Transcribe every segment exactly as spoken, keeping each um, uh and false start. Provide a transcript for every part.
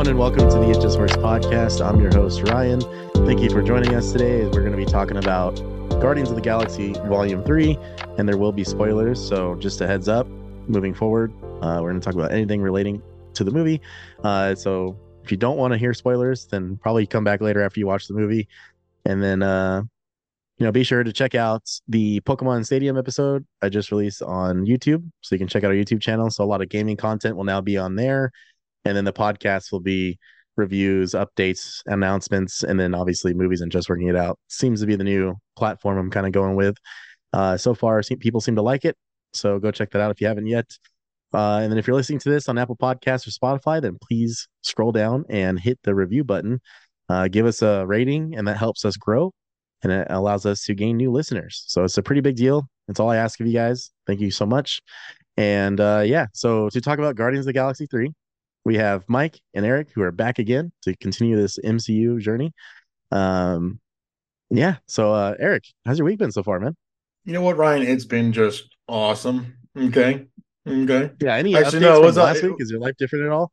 everyone, and welcome to the It Just Works podcast. I'm your host, Ryan. Thank you for joining us today. We're going to be talking about Guardians of the Galaxy Volume three, and there will be spoilers, so just a heads up, moving forward, uh, we're going to talk about anything relating to the movie. Uh, so if you don't want to hear spoilers, then probably come back later after you watch the movie. And then, uh, you know, be sure to check out the Pokemon Stadium episode I just released on YouTube, so you can check out our YouTube channel. So a lot of gaming content will now be on there. And then the podcast will be reviews, updates, announcements, and then obviously movies and just working it out. Seems to be the new platform I'm kind of going with. Uh, so far, people seem to like it. So go check that out if you haven't yet. Uh, and then if you're listening to this on Apple Podcasts or Spotify, then please scroll down and hit the review button. Uh, give us a rating, and that helps us grow, and it allows us to gain new listeners. So it's a pretty big deal. That's all I ask of you guys. Thank you so much. And uh, yeah, so to talk about Guardians of the Galaxy three, we have Mike and Eric, who are back again to continue this M C U journey. Um, yeah. So, uh, Eric, how's your week been so far, man? You know what, Ryan? It's been just awesome. Okay. Okay. Yeah. Any Actually, updates no, it from was uh, last week? Is your life different at all?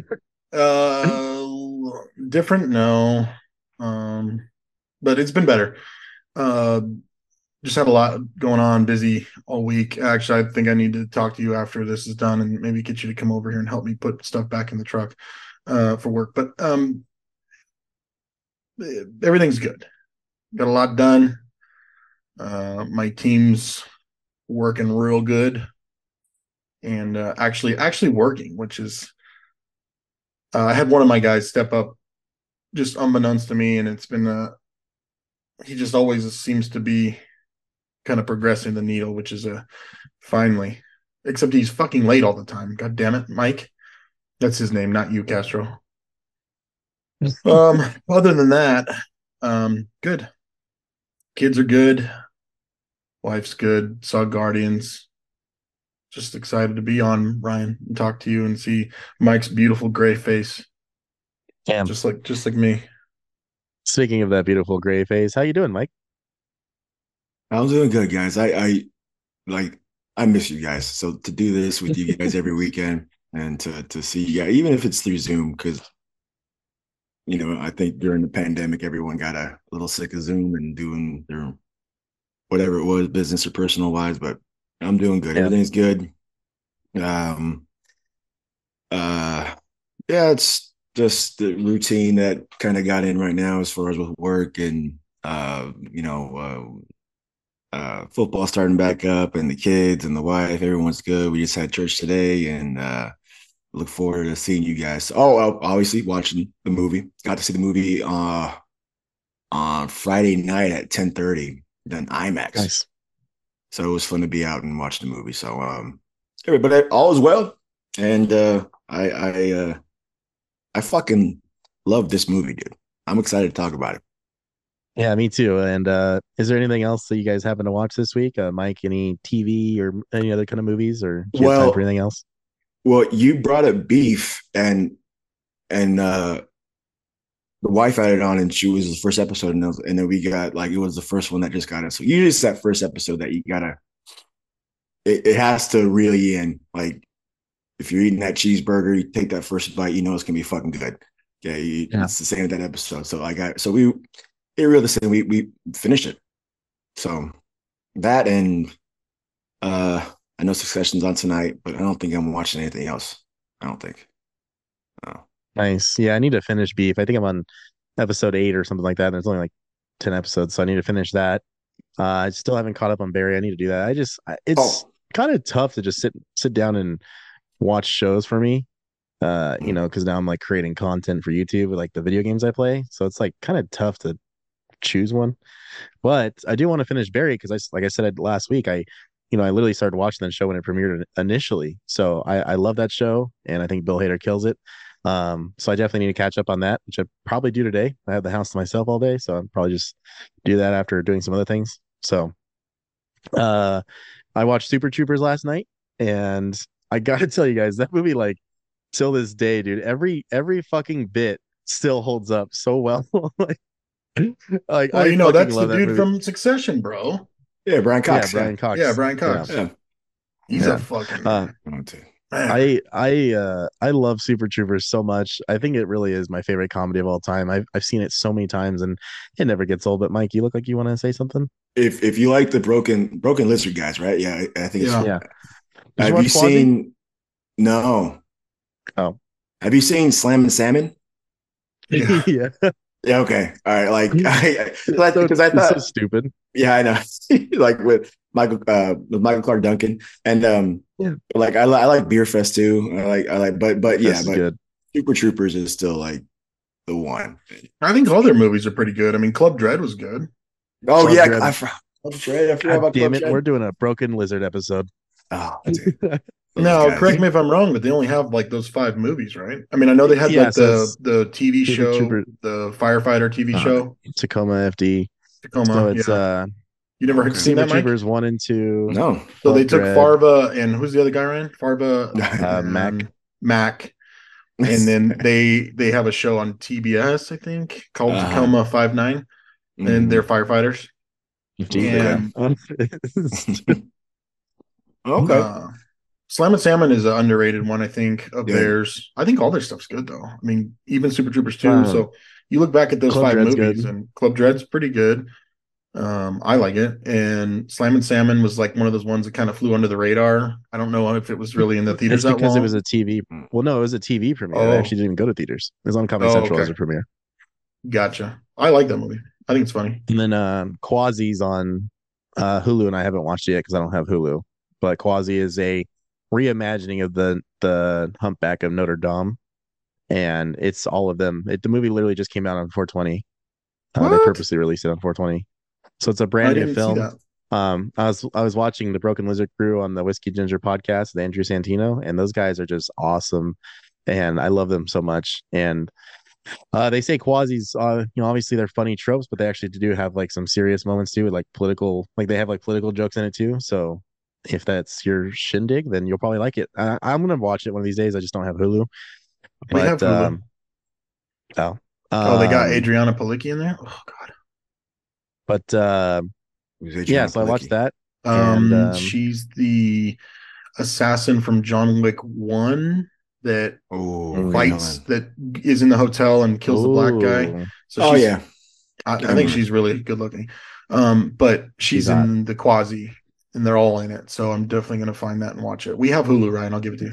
uh different, no. Um, but it's been better. Uh just had a lot going on, busy all week. Actually, I think I need to talk to you after this is done and maybe get you to come over here and help me put stuff back in the truck uh for work. But um everything's good. Got a lot done. Uh my team's working real good. And uh, actually actually working, which is uh, I had one of my guys step up just unbeknownst to me, and it's been uh, he just always seems to be kind of progressing the needle, which is a uh, finally. Except he's fucking late all the time. God damn it, Mike. That's his name, not you, Castro. um, other than that, um, good. Kids are good. Wife's good. Saw Guardians. Just excited to be on, Ryan, and talk to you and see Mike's beautiful gray face. Damn. Just like just like me. Speaking of that beautiful gray face, how you doing, Mike? I'm doing good, guys. I, I like I miss you guys. So to do this with you guys every weekend and to to see you guys, even if it's through Zoom, because you know, I think during the pandemic, everyone got a little sick of Zoom and doing their whatever it was, business or personal wise, but I'm doing good. Yeah. Everything's good. Um, uh, yeah, it's just the routine that kind of got in right now as far as with work and, uh, you know, uh, uh, football starting back up and the kids and the wife. Everyone's good. We just had church today and uh, look forward to seeing you guys. Oh, obviously watching the movie. Got to see the movie uh, on Friday night at ten thirty, then IMAX. Nice. So it was fun to be out and watch the movie. So um everybody all is well. And uh I I uh I fucking love this movie, dude. I'm excited to talk about it. Yeah, me too. And uh is there anything else that you guys happen to watch this week? Uh Mike, any T V or any other kind of movies, or do you have time for Well, anything else? well, you brought up Beef and and uh the wife had it on and she was the first episode and, was, and then we got like it was the first one that just got us. So usually it's that first episode that you gotta it, it has to reel you in. Like if you're eating that cheeseburger, you take that first bite, you know it's gonna be fucking good. Yeah, you, Yeah. It's the same with that episode. So I got so we it reeled us in. We we finished it. So that and uh I know Succession's on tonight, but I don't think I'm watching anything else. I don't think. Oh. Nice. Yeah, I need to finish Beef. I think I'm on episode eight or something like that. And there's only like ten episodes, so I need to finish that. Uh, I still haven't caught up on Barry. I need to do that. I just, I- it's Oh. kind of tough to just sit sit down and watch shows for me. Uh, you know, because now I'm like creating content for YouTube with like the video games I play, so it's like kind of tough to choose one. But I do want to finish Barry because I, s- like I said last week, I, you know, I literally started watching that show when it premiered initially. So I, I love that show, and I think Bill Hader kills it. Um, so I definitely need to catch up on that, which I probably do today. I have the house to myself all day, so I'll probably just do that after doing some other things. So, uh, I watched Super Troopers last night, and I gotta tell you guys, that movie, like, till this day, dude, every every fucking bit still holds up so well. like, like Well, I you know, fucking that's the love that dude movie. from Succession, bro. Yeah, Brian Yeah, Cox. Yeah. Brian Yeah, Cox. Brian Yeah, Cox. Yeah. He's a yeah. fucking Uh, Man, I I uh I love Super Troopers so much. I think it really is my favorite comedy of all time. I've I've seen it so many times and it never gets old. But Mike, you look like you want to say something? If if you like the broken broken lizard guys, right? Yeah, I, I think it's. yeah. Yeah. Did you Have you watch Quasi? seen? No. Oh. Have you seen Slam and Salmon? Yeah. Yeah. Yeah. Okay. All right. Like I It's so because I, I it's so thought. stupid. Yeah, I know. Like with Michael uh with Michael Clark Duncan and um Yeah. like I, li- I like Beer Fest too. I like I like but but yeah, This is but good. Super Troopers is still like the one. I think all their movies are pretty good. I mean, Club Dread was good. Oh Club yeah, Dread. I, forgot- Club Dread. I forgot God about damn Club it. We're Dread. doing a broken lizard episode. Oh, dude, those Now, guys. correct me if I'm wrong, but they only have like those five movies, right? I mean, I know they had Yeah, like so the it's the T V Super show, Trooper the firefighter T V uh, show, Tacoma F D. So Tacoma. it's Yeah, uh you never Okay. seen Super that, Mike? Troopers one and two, No. So they Club took Dread, Farva and who's the other guy, Ryan? Farva uh Mac. and Mac, and then they they have a show on T B S, I think, called Uh-huh. Tacoma Five Nine, and they're Mhm. firefighters. fifteen. And Okay. uh, Slam and Salmon is an underrated one, I think, of Yeah. theirs. I think all their stuff's good though. I mean, even Super Troopers two. Um, So you look back at those Club five Dread's movies, good. and Club Dread's pretty good. Um, I like it. And Slam and Salmon was like one of those ones that kind of flew under the radar. I don't know if it was really in the theaters It's that because long. it was a T V. Well, no, it was a T V premiere. It Oh. actually didn't even go to theaters. It was on Comedy Oh, Central as okay. a premiere. Gotcha. I like that movie. I think it's funny. And then um, Quasi's on uh, Hulu, and I haven't watched it yet because I don't have Hulu. But Quasi is a reimagining of the the Humpback of Notre Dame, and it's all of them. It, the movie literally just came out on four twenty. Uh, they What? purposely released it on four twenty, so it's a I brand new didn't see film. that. Um, I was I was watching the Broken Lizard Crew on the Whiskey Ginger podcast with Andrew Santino, and those guys are just awesome, and I love them so much. And uh, they say Quasi's, uh, you know, obviously they're funny tropes, but they actually do have like some serious moments too, with like political, like they have like political jokes in it too. So if that's your shindig, then you'll probably like it. I, I'm gonna watch it one of these days. I just don't have Hulu, We have but Hulu. um, oh, Oh, they got um, Adriana Palicki in there. Oh God. but uh, Who's Adriana yeah, so I watched Palicki? that. Um, And, um, she's the assassin from John Wick One that Oh, Mm. fights Villain. that is in the hotel and kills the black guy. Ooh, So Oh she's, yeah. I, I I think she's really good looking. Um, but she's She's hot. in the Quasi, and they're all in it. So I'm definitely gonna find that and watch it. We have Hulu, Ryan. I'll give it to you.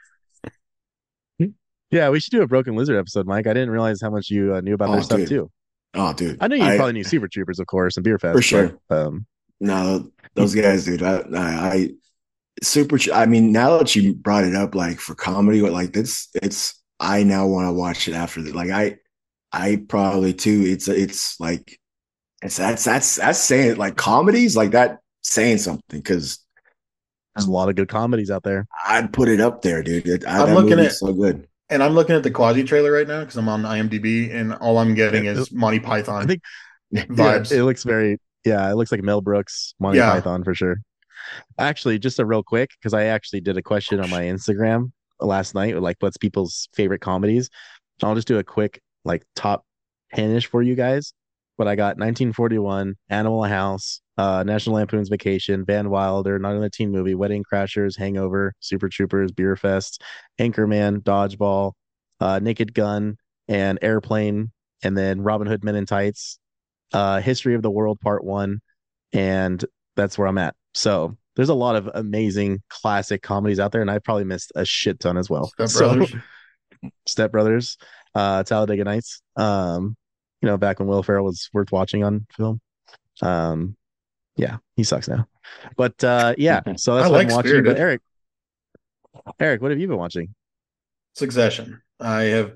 Yeah, we should do a Broken Lizard episode, Mike. I didn't realize how much you uh, knew about their Oh, stuff dude. too. Oh, dude. I know you I, probably knew Super Troopers, of course, and Beer Fest. For sure. But, um, No, those guys, dude. I, I, I super. I mean, now that you brought it up, like for comedy, like this, it's. I now want to watch it after that. Like I, I probably too. It's it's like, it's that's that's that's saying like comedies like that saying something because there's a lot of good comedies out there. I'd put it up there, dude. It, I, I'm that looking movie's at- so good. And I'm looking at the Quasi trailer right now because I'm on IMDb, and all I'm getting Yeah, is Monty Python I think vibes. Yeah, it looks very, yeah, it looks like Mel Brooks, Monty Yeah. Python for sure. Actually, just a real quick, because I actually did a question on my Instagram last night, with, like, what's people's favorite comedies. I'll just do a quick, like, top ten-ish for you guys. But I got nineteen forty-one, Animal House, uh, National Lampoon's Vacation, Van Wilder, Not Another Teen Movie, Wedding Crashers, Hangover, Super Troopers, Beer Fest, Anchorman, Dodgeball, uh, Naked Gun, and Airplane, and then Robin Hood Men in Tights, uh, History of the World Part One, and that's where I'm at. So there's a lot of amazing classic comedies out there, and I probably missed a shit ton as well. Step So, Brothers. Step Brothers, uh, Talladega Nights. Um, you know, back when Will Ferrell was worth watching on film. Um, yeah, he sucks now. But uh, yeah, so that's I what like I'm watching. Spirited. But Eric, Eric, what have you been watching? Succession. I have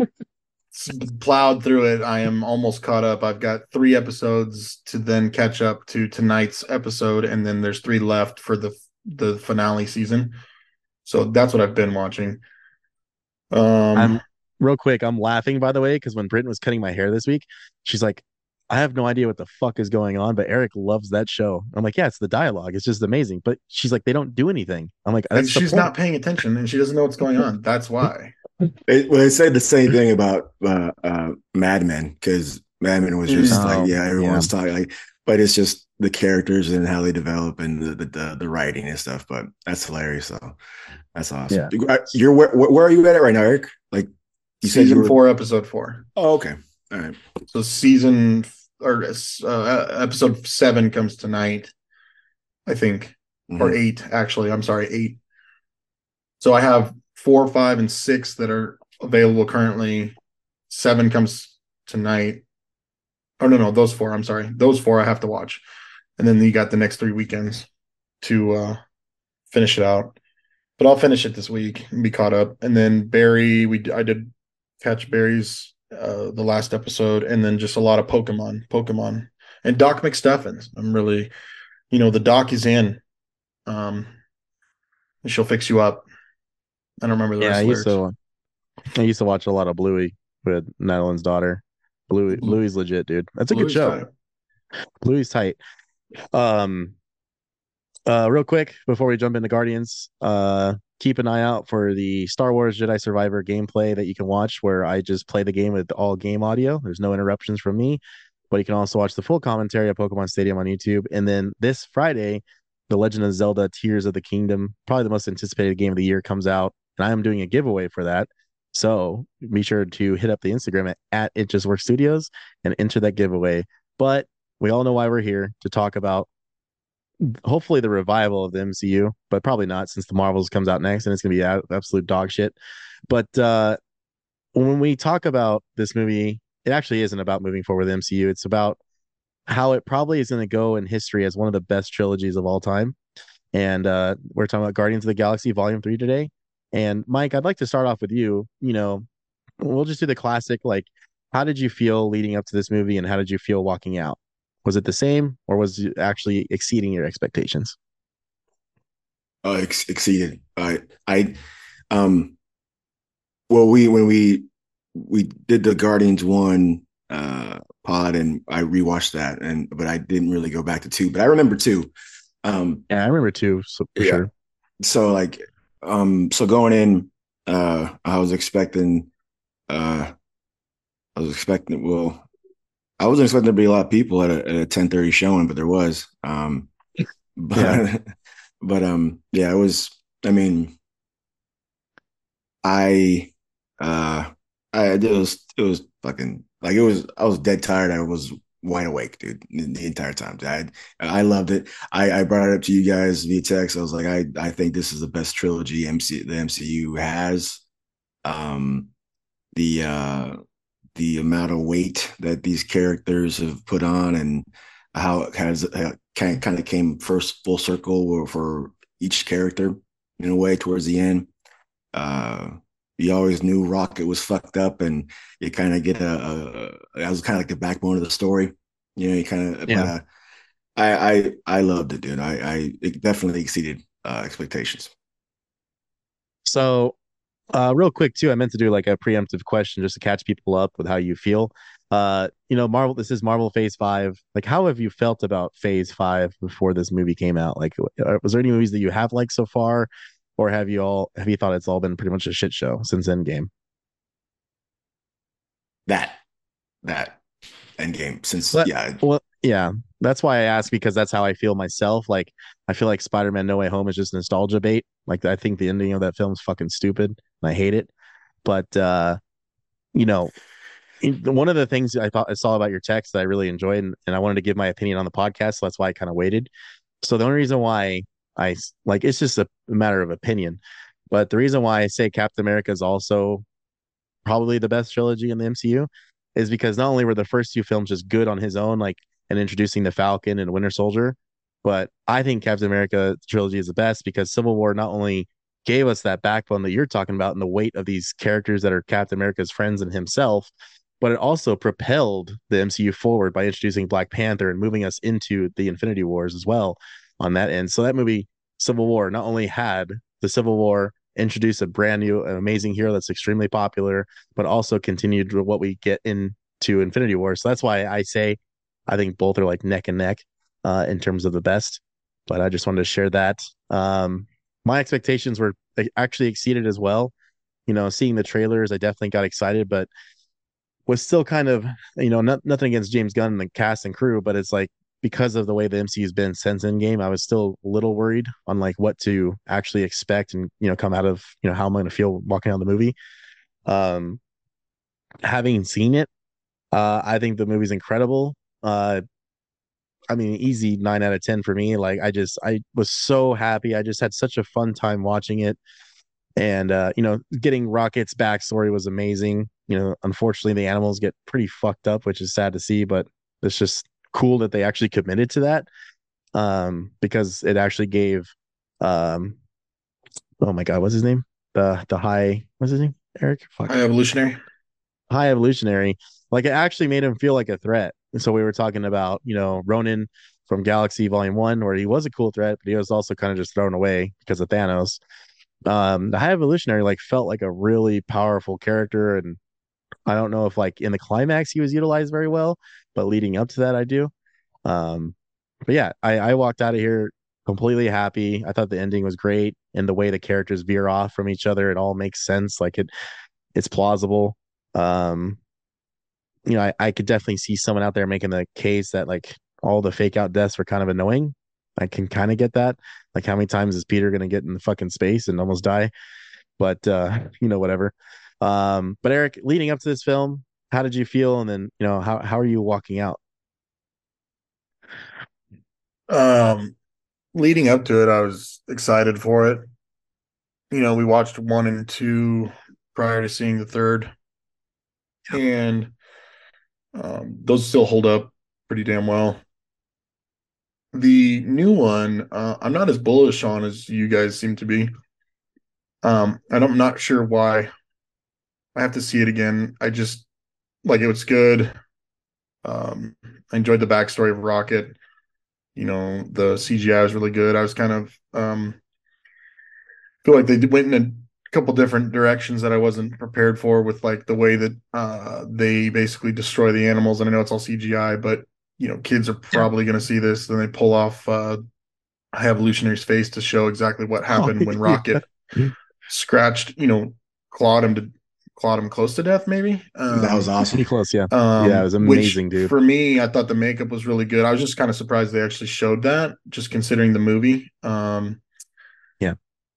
plowed through it. I am almost caught up. I've got three episodes to then catch up to tonight's episode, and then there's three left for the the finale season. So that's what I've been watching. Um, I'm real quick. I'm laughing, by the way, because when Britton was cutting my hair this week, she's like, I have no idea what the fuck is going on, but Eric loves that show. I'm like, yeah, it's the dialogue. It's just amazing. But she's like, they don't do anything. I'm like, that's the she's point. not paying attention, and she doesn't know what's going on. That's why. It, well, they said the same thing about uh, uh, Mad Men because Mad Men was just Oh, like, yeah, everyone yeah. was talking like, but it's just the characters and how they develop and the, the the the writing and stuff. But that's hilarious. So that's awesome. Yeah. You're where, where are you at it right now, Eric? Like you said, you Season were. four, episode four. Oh, okay. All right. So season or uh, episode seven comes tonight, I think, Mm-hmm. or eight actually. I'm sorry, eight. So I have four, five, and six that are available currently. Seven comes tonight. Oh no, no, those four. I'm sorry, those four I have to watch, and then you got the next three weekends to uh, finish it out. But I'll finish it this week and be caught up. And then Barry, we I did catch Barry's uh, the last episode, and then just a lot of Pokemon, Pokemon, and Doc McStuffins. I'm really, you know, the doc is in. Um, and she'll fix you up. I don't remember the Yeah, rest I of the used lyrics. to I used to watch a lot of Bluey with Madeline's daughter. Bluey Bluey's legit, dude. That's a good Bluey's show. tight. Bluey's tight. Um uh real quick before we jump into Guardians, uh keep an eye out for the Star Wars Jedi Survivor gameplay that you can watch where I just play the game with all game audio. There's no interruptions from me, but you can also watch the full commentary at Pokemon Stadium on YouTube. And then this Friday, The Legend of Zelda Tears of the Kingdom, probably the most anticipated game of the year, comes out, and I am doing a giveaway for that. So be sure to hit up the Instagram at, at It Just Works Studios and enter that giveaway. But we all know why we're here to talk about hopefully the revival of the M C U, but probably not since the Marvels comes out next and it's going to be absolute dog shit. But uh, when we talk about this movie, it actually isn't about moving forward with the M C U. It's about how it probably is going to go in history as one of the best trilogies of all time. And uh, we're talking about Guardians of the Galaxy Volume three today. And Mike, I'd like to start off with you. You know, we'll just do the classic. Like, how did you feel leading up to this movie, and how did you feel walking out? Was it the same, or was it actually exceeding your expectations? Uh, ex- exceeded. I, I, um, well, we when we we did the Guardians one uh pod, and I rewatched that, and but I didn't really go back to two, but I remember two. Um, Yeah, I remember two, so for yeah. sure. So like, um, so going in, uh, I was expecting, uh, I was expecting, well, I wasn't expecting there to be a lot of people at a, at a ten thirty showing, but there was. Um, but, Yeah. but um, yeah, it was. I mean, I, uh, I it was it was fucking like it was. I was dead tired. I was wide awake, dude, the, the entire time. I I loved it. I I brought it up to you guys via text. I was like, I I think this is the best trilogy M C the M C U has. Um, the uh the amount of weight that these characters have put on and how it has uh, kind kind of came first full circle for each character in a way towards the end. Uh, you always knew Rocket was fucked up, and you kind of get a, a that was kind of like the backbone of the story. You know, you kind of Yeah. but uh, I I I loved it, dude. I I it definitely exceeded uh, expectations. So, uh, real quick too, I meant to do like a preemptive question just to catch people up with how you feel. Uh, you know, Marvel. This is Marvel Phase Five. Like, how have you felt about Phase Five before this movie came out? Like, uh, was there any movies that you have liked so far, or have you all have you thought it's all been pretty much a shit show since Endgame? That that Endgame since But yeah well, yeah, that's why I ask because that's how I feel myself. Like, I feel like Spider-Man: No Way Home is just nostalgia bait. Like, I think the ending of that film is fucking stupid, and I hate it. But uh, you know, one of the things I thought I saw about your text that I really enjoyed, and, and I wanted to give my opinion on the podcast, so that's why I kind of waited. So the only reason why I like it's just a matter of opinion, but the reason why I say Captain America is also probably the best trilogy in the M C U is because not only were the first two films just good on his own, like and introducing the Falcon and Winter Soldier, but I think Captain America trilogy is the best because Civil War not only gave us that backbone that you're talking about and the weight of these characters that are Captain America's friends and himself, but it also propelled the M C U forward by introducing Black Panther and moving us into the Infinity Wars as well on that end. So that movie, Civil War, not only had the Civil War introduce a brand new, an amazing hero that's extremely popular, but also continued what we get into Infinity War. So that's why I say I think both are like neck and neck uh, in terms of the best. But I just wanted to share that. Um, my expectations were actually exceeded as well. You know, seeing the trailers, I definitely got excited, but was still kind of, you know, not, nothing against James Gunn and the cast and crew, but it's like because of the way the M C U's been since Endgame, I was still a little worried on like what to actually expect and you know come out of you know how I'm going to feel walking out of the movie. Um, Having seen it, uh, I think the movie's incredible. Uh, I mean, easy nine out of ten for me. Like, I just, I was so happy. I just had such a fun time watching it. And, uh, you know, getting Rocket's backstory was amazing. You know, unfortunately, the animals get pretty fucked up, which is sad to see, but it's just cool that they actually committed to that. Um, because it actually gave, um, oh my God, what's his name? The, the high, what's his name? Eric? Fuck. High Evolutionary. High Evolutionary. Like, it actually made him feel like a threat. And so we were talking about, you know, Ronan from Galaxy Volume One, where he was a cool threat, but he was also kind of just thrown away because of Thanos. Um, the High Evolutionary like felt like a really powerful character, and I don't know if like in the climax he was utilized very well, but leading up to that, I do. Um, but yeah, I, I walked out of here completely happy. I thought the ending was great, and the way the characters veer off from each other, it all makes sense. Like it, it's plausible. Um, you know, I, I could definitely see someone out there making the case that like all the fake out deaths were kind of annoying. I can kind of get that. Like, how many times is Peter going to get in the fucking space and almost die? But uh, you know, whatever. Um, but Eric, leading up to this film, how did you feel? And then, you know, how how are you walking out? Um, Leading up to it, I was excited for it. You know, we watched one and two prior to seeing the third, and um, those still hold up pretty damn well. The new one, uh, I'm not as bullish on as you guys seem to be. Um, and I'm not sure why. I have to see it again. I just like it was good. Um, I enjoyed the backstory of Rocket. You know, the C G I was really good. I was kind of um, feel like they went in a couple different directions that I wasn't prepared for with like the way that uh, they basically destroy the animals. And I know it's all C G I, but you know, kids are probably going to see this. Then they pull off uh, High Evolutionary's face to show exactly what Oh, happened when yeah. Rocket scratched, you know, clawed him to clawed him close to death, maybe. That was Um, Pretty awesome. close, yeah. Yeah, it um, was which amazing, dude. for me, I thought the makeup was really good. I was just kind of surprised they actually showed that, just considering the movie. Um, Yeah.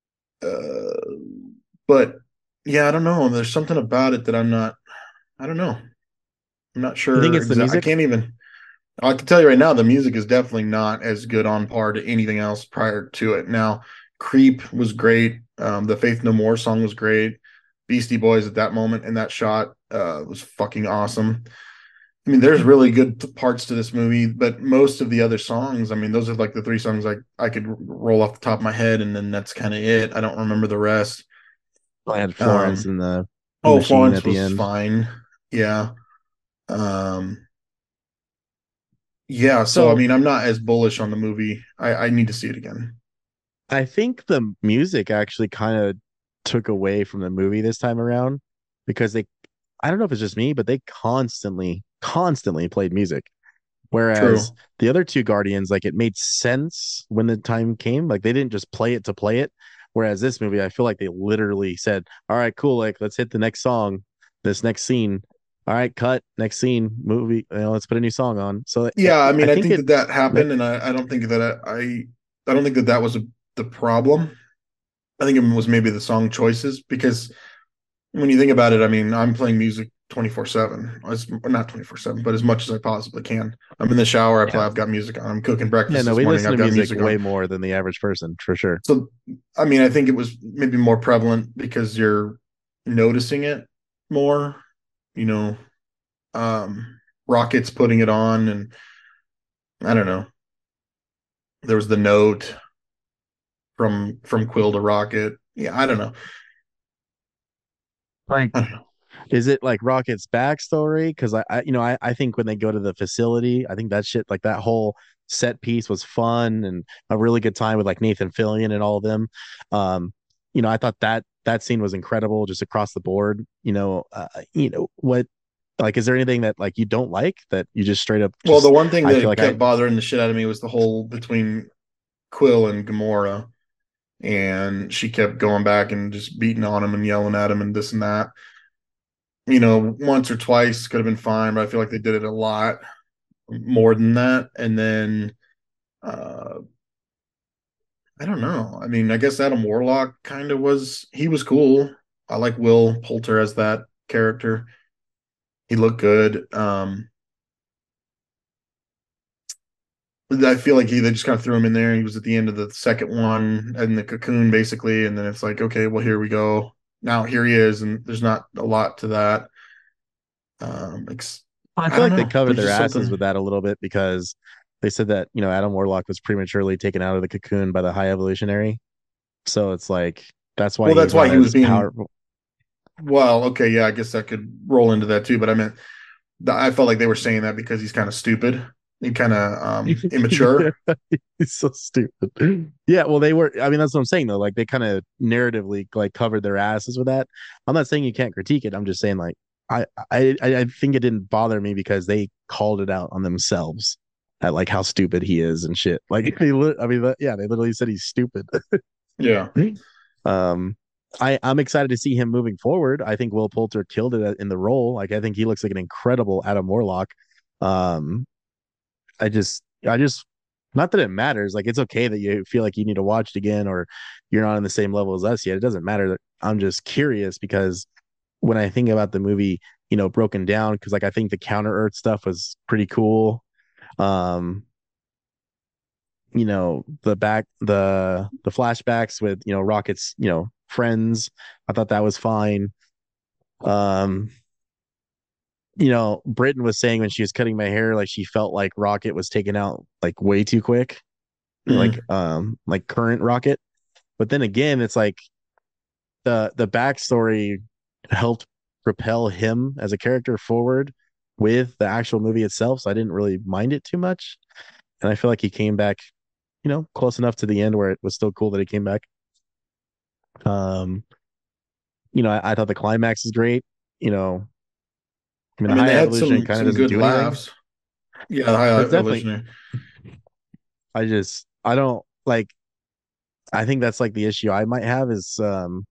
uh, but yeah, I don't know. There's something about it that I'm not. I don't know. I'm not You think sure it's the exactly. I music? can't even. I can tell you right now, the music is definitely not as good on par to anything else prior to it. Now, Creep was great. Um, the Faith No More song was great. Beastie Boys at that moment in that shot uh, was fucking awesome. I mean, there's really good parts to this movie, but most of the other songs, I mean, those are like the three songs I I could roll off the top of my head, and then that's kind of it. I don't remember the rest. I had Florence Um, in the oh, machine at Florence the was end. fine. Yeah. Um, yeah. So, I So mean, I'm not as bullish on the movie. I, I need to see it again. I think the music actually kind of took away from the movie this time around because they, I don't know if it's just me, but they constantly, constantly played music. Whereas True. the other two Guardians, like it made sense when the time came. Like they didn't just play it to play it. Whereas this movie, I feel like they literally said, "All right, cool. Like let's hit the next song, this next scene. All right, cut next scene, movie. You know, let's put a new song on." So I, Yeah. I I mean, I think think it that that that happened, and I, I don't think that I, I, I don't think that that was a, the problem. I think it was maybe the song choices because when you think about it, I mean, I'm playing music twenty-four seven. As not twenty-four seven, but as much as I possibly can. I'm in the shower, I play, yeah I've got music on. I'm cooking yeah breakfast no, this we morning, listen to I've got music music way on. more than the average person for sure. So, I mean, I think it was maybe more prevalent because you're noticing it more, you know, um, Rocket's putting it on, and I don't know. There was the note from from Quill to Rocket. Yeah, I don't know. Like I don't know. is it like Rocket's backstory? Because I, I, you know, I, I think when they go to the facility, I think that shit, like that whole set piece was fun and a really good time with like Nathan Fillion and all of them. Um, you know, I thought that that scene was incredible just across the board. You know, uh, you know what? Like, is there anything that like you don't like that you just straight up Well, the just? one thing I feel that like I kept bothering the shit out of me was the whole between Quill and Gamora, and she kept going back and just beating on him and yelling at him and this and that. You know, once or twice could have been fine, but I feel like they did it a lot. more than that. And then uh I don't know. I mean, I guess Adam Warlock kind of was he was cool. I like Will Poulter as that character. He looked good. Um I feel like he they just kind of threw him in there. He was at the end of the second one in the cocoon, basically, and then it's like, okay, well, here we go. Now here he is, and there's not a lot to that. Um, ex- I I feel don't like they know. covered There's their just asses something. with that a little bit because they said that, you know, Adam Warlock was prematurely taken out of the cocoon by the High Evolutionary. So it's like that's why Well, he's that's why not he was as being. powerful. Well, okay, yeah, I guess that could roll into that too. But I meant, I felt like they were saying that because he's kind of stupid and kind of um, Yeah, immature. he's so stupid. Yeah, well, they were. I mean, that's what I'm saying though. Like they kind of narratively like covered their asses with that. I'm not saying you can't critique it. I'm just saying like I I I think it didn't bother me because they called it out on themselves at like how stupid he is and shit. Like they, I mean, yeah, they literally said he's stupid. Yeah, um, I I'm excited to see him moving forward. I think Will Poulter killed it in the role. Like I think he looks like an incredible Adam Warlock. Um, I just, I just, not that it matters. Like it's okay that you feel like you need to watch it again or you're not on the same level as us yet. It doesn't matter. I'm just curious because when I think about the movie, you know, broken down, because like I think the Counter Earth stuff was pretty cool. Um, you know, the back, the the flashbacks with you know Rocket's, you know, friends. I thought that was fine. Um, you know, Britain was saying when she was cutting my hair, like she felt like Rocket was taken out like way too quick, like mm, um like current Rocket. But then again, it's like the the backstory helped propel him as a character forward with the actual movie itself. So I didn't really mind it too much. And I feel like he came back, you know, close enough to the end where it was still cool that he came back. Um, you know, I, I thought the climax is great. You know, I mean I the mean, high they had evolution some kind of some doesn't good do anything. laughs. Yeah, the high There's definitely evolutionary. I just I don't like I think that's like the issue I might have is um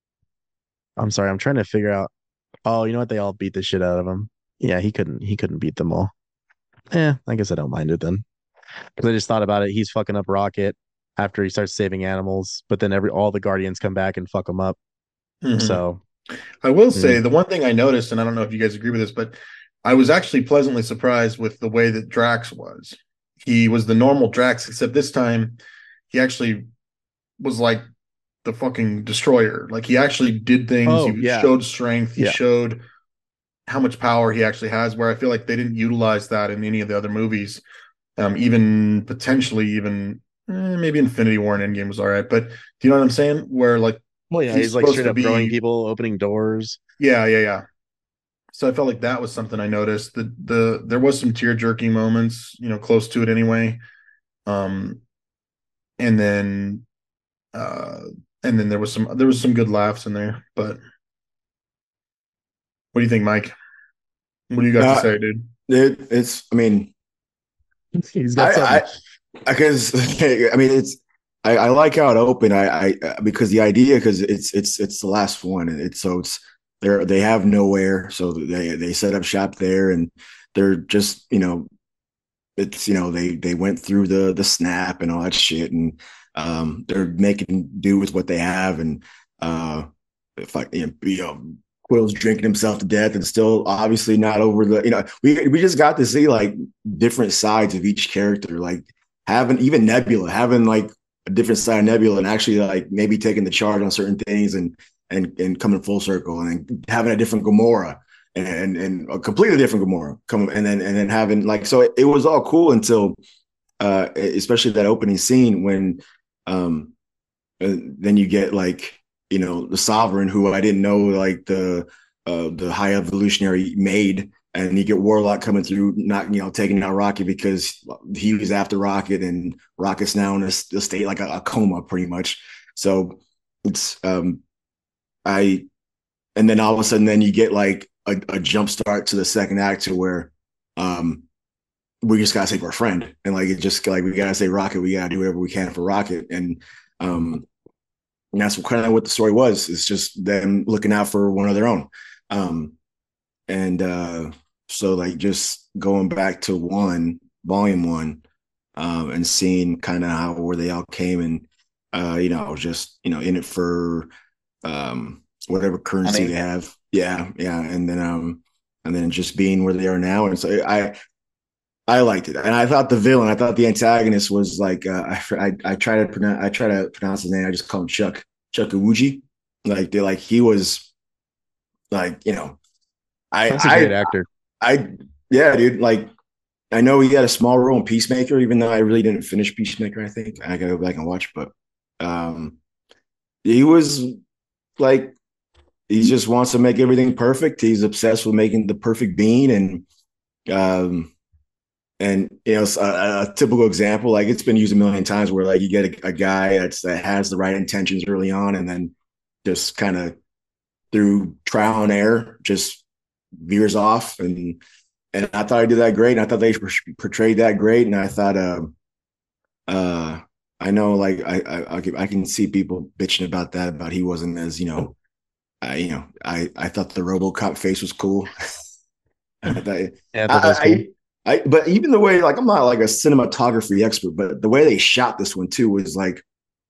I'm sorry, I'm trying to figure out. Oh, you know what? They all beat the shit out of him. Yeah, he couldn't. He couldn't beat them all. Eh, I guess I don't mind it then, because I just thought about it. He's fucking up Rocket after he starts saving animals, but then every all the Guardians come back and fuck him up. Hmm. So, I will say mm. the one thing I noticed, and I don't know if you guys agree with this, but I was actually pleasantly surprised with the way that Drax was. He was the normal Drax, except this time he actually was like the fucking destroyer. Like he actually did things. Oh He yeah, showed strength. He yeah. showed how much power he actually has. Where I feel like they didn't utilize that in any of the other movies. Um, even potentially, even eh, maybe Infinity War and Endgame was all right. But do you know what I'm saying? Where like Well, yeah. he's He's like supposed straight to up throwing be, people, opening doors. yeah, yeah, yeah. So I felt like that was something I noticed. The the there was some tear jerking moments, you know, close to it anyway. Um, and then uh, and then there was some there was some good laughs in there. But what do you think, Mike? What do you got to Uh, say, dude? it, it's, I mean, He's got something. I, I, I guess, I mean, it's, I, I like how it opened. I, I, because the idea, because it's, it's, it's the last one. It's so it's, they're, they have nowhere. So they, they set up shop there and they're just, you know, it's, you know, they, they went through the, the snap and all that shit. And, um, they're making do with what they have. And, uh, if I, you know, you know Quill's drinking himself to death and still obviously not over the, you know, we we just got to see like different sides of each character, like having even Nebula, having like a different side of Nebula and actually like maybe taking the charge on certain things and and and coming full circle and having a different Gamora and and a completely different Gamora come and then and then having like so it, it was all cool until uh especially that opening scene when um then you get like you know the Sovereign, who I didn't know like the uh, the High Evolutionary made, and you get Warlock coming through, not you know taking out Rocket because he was after Rocket, and Rocket's now in a, a state like a, a coma, pretty much. So it's um I and then all of a sudden, then you get like a, a jump start to the second act to where um we just gotta save our friend, and like it just like we gotta save Rocket, we gotta do whatever we can for Rocket, and um and that's kind of what the story was. It's just them looking out for one of their own. Um, and uh, So like just going back to one, volume one, um, and seeing kind of how where they all came and uh, you know, just you know, in it for um whatever currency I mean, they have. Yeah, yeah. And then um and then just being where they are now. And so I I liked it. And I thought the villain, I thought the antagonist was like uh, I, I I try to pronounce I try to pronounce his name. I just call him Chuck Chuck Uwuji. Like they like he was like, you know, I that's a great I actor. I yeah, dude. Like I know he had a small role in Peacemaker, even though I really didn't finish Peacemaker. I think I gotta go back and watch, but um, he was like he just wants to make everything perfect. He's obsessed with making the perfect bean, and um, and you know, a, a typical example, like it's been used a million times, where like you get a, a guy that's that has the right intentions early on, and then just kind of through trial and error, just veers off and and I thought I did that great. And I thought they portrayed that great. And I thought, uh, uh, I know, like I, I, I can, I can see people bitching about that, about he wasn't as, you know, I, you know, I, I thought the RoboCop face was cool. I, thought, Yeah, I thought that was I, cool. I, I, but even the way, like, I'm not like a cinematography expert, but the way they shot this one too was like,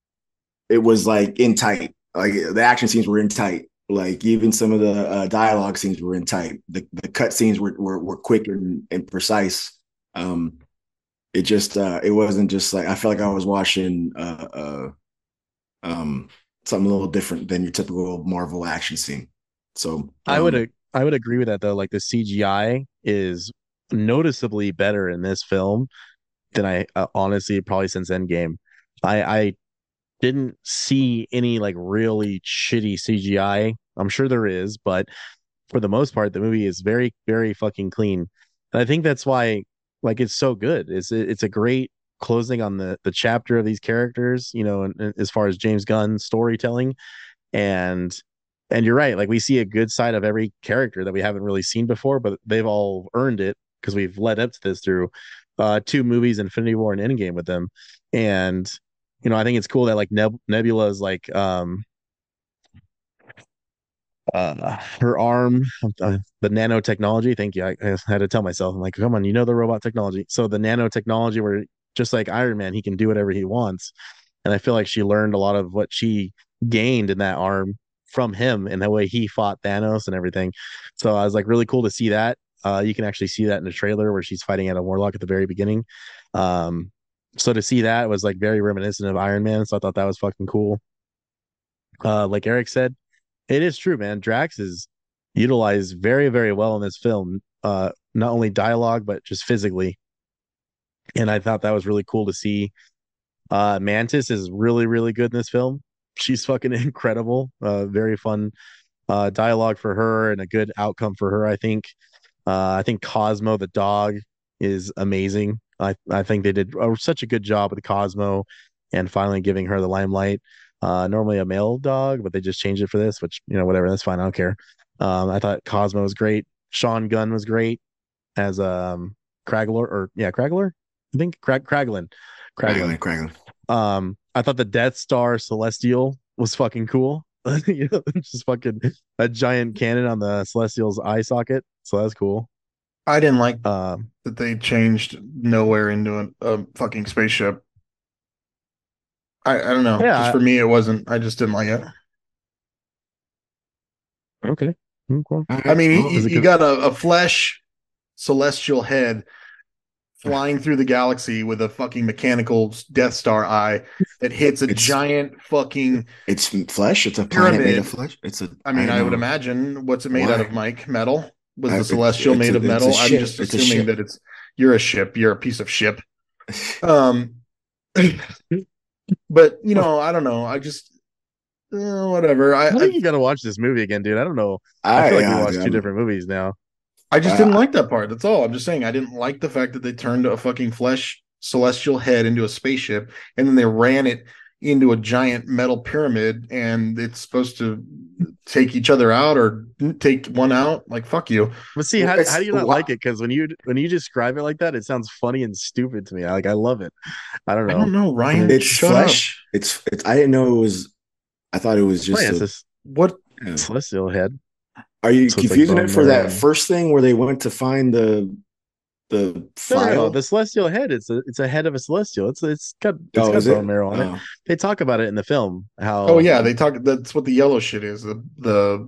it was like in tight. Like the action scenes were in tight. Like even some of the uh, dialogue scenes were in tight. The the cut scenes were were, were quick and, and precise. Um, it just uh, it wasn't just like I felt like I was watching uh, uh, um, something a little different than your typical Marvel action scene. So um, I would I would agree with that though. Like the C G I is noticeably better in this film than I uh, honestly probably since Endgame. I I didn't see any like really shitty C G I. I'm sure there is, but for the most part, the movie is very, very fucking clean. And I think that's why like it's so good. It's it's a great closing on the the chapter of these characters, you know, and, and as far as James Gunn's storytelling. And and you're right, like we see a good side of every character that we haven't really seen before, but they've all earned it because we've led up to this through uh two movies, Infinity War and Endgame with them. And you know, I think it's cool that like Neb- Nebula is like um uh her arm, uh, the nanotechnology. Thank you. I, I had to tell myself, I'm like, come on, you know the robot technology. So the nanotechnology, where just like Iron Man, he can do whatever he wants. And I feel like she learned a lot of what she gained in that arm from him and the way he fought Thanos and everything. So I was like, really cool to see that. Uh, you can actually see that in the trailer where she's fighting Adam Warlock at the very beginning. Um, so to see that was like very reminiscent of Iron Man. So I thought that was fucking cool. Uh, like Eric said, it is true, man. Drax is utilized very, very well in this film. Uh, not only dialogue, but just physically. And I thought that was really cool to see. Uh, Mantis is really, really good in this film. She's fucking incredible. Uh, very fun uh, dialogue for her and a good outcome for her, I think. Uh, I think Cosmo the dog is amazing. I I think they did uh, such a good job with Cosmo and finally giving her the limelight. Uh, normally a male dog, but they just changed it for this, which you know whatever, that's fine. I don't care. Um, I thought Cosmo was great. Sean Gunn was great as um Kragler or yeah Kragler. I think Crag Kraglin. Kraglin, Kraglin. Kraglin. Um, I thought the Death Star Celestial was fucking cool. You know, just fucking a giant cannon on the Celestial's eye socket. So that's cool. I didn't like Um, that they changed nowhere into a, a fucking spaceship. I, I don't know. Just yeah. for me, it wasn't. I just didn't like it. Okay. Mm, cool. All I right. mean, Well, you, Is it you good? got a, a flesh celestial head flying through the galaxy with a fucking mechanical Death Star eye that hits a it's giant fucking it's flesh. It's a planet made of pyramid. flesh. It's a I I mean, I would know imagine what's it made out why. of, Mike? Metal? Was I, the it's celestial it's made a of it's a metal? I'm ship. just It's a assuming ship. that it's you're a ship. You're a piece of ship. Um, but you know, I don't know. I just uh, whatever. I, I I think you got to watch this movie again, dude. I don't know. I I feel like we yeah, dude, watched two I'm, different movies now. I just didn't uh, like that part. That's all. I'm just saying I didn't like the fact that they turned a fucking flesh celestial head into a spaceship and then they ran it into a giant metal pyramid and it's supposed to take each other out or take one out. Like fuck you. But see, how how do it's you not why like it? Because when you when you describe it like that, it sounds funny and stupid to me. I, like I love it. I don't I know. don't know, I Ryan. mean, it's Shut up. flesh. It's it's. I didn't know it was. I thought it was just a. Francis What You know, Celestial head. Are you So it's like confusing bone it for marrow. that And... first thing where they went to find the the No, no, no. file? The celestial head. It's a it's a head of a celestial. It's it's got it's Oh, got is bone it? marrow on it. Oh, They talk about it in the film. Oh How yeah, they talk. That's what the yellow shit is. The the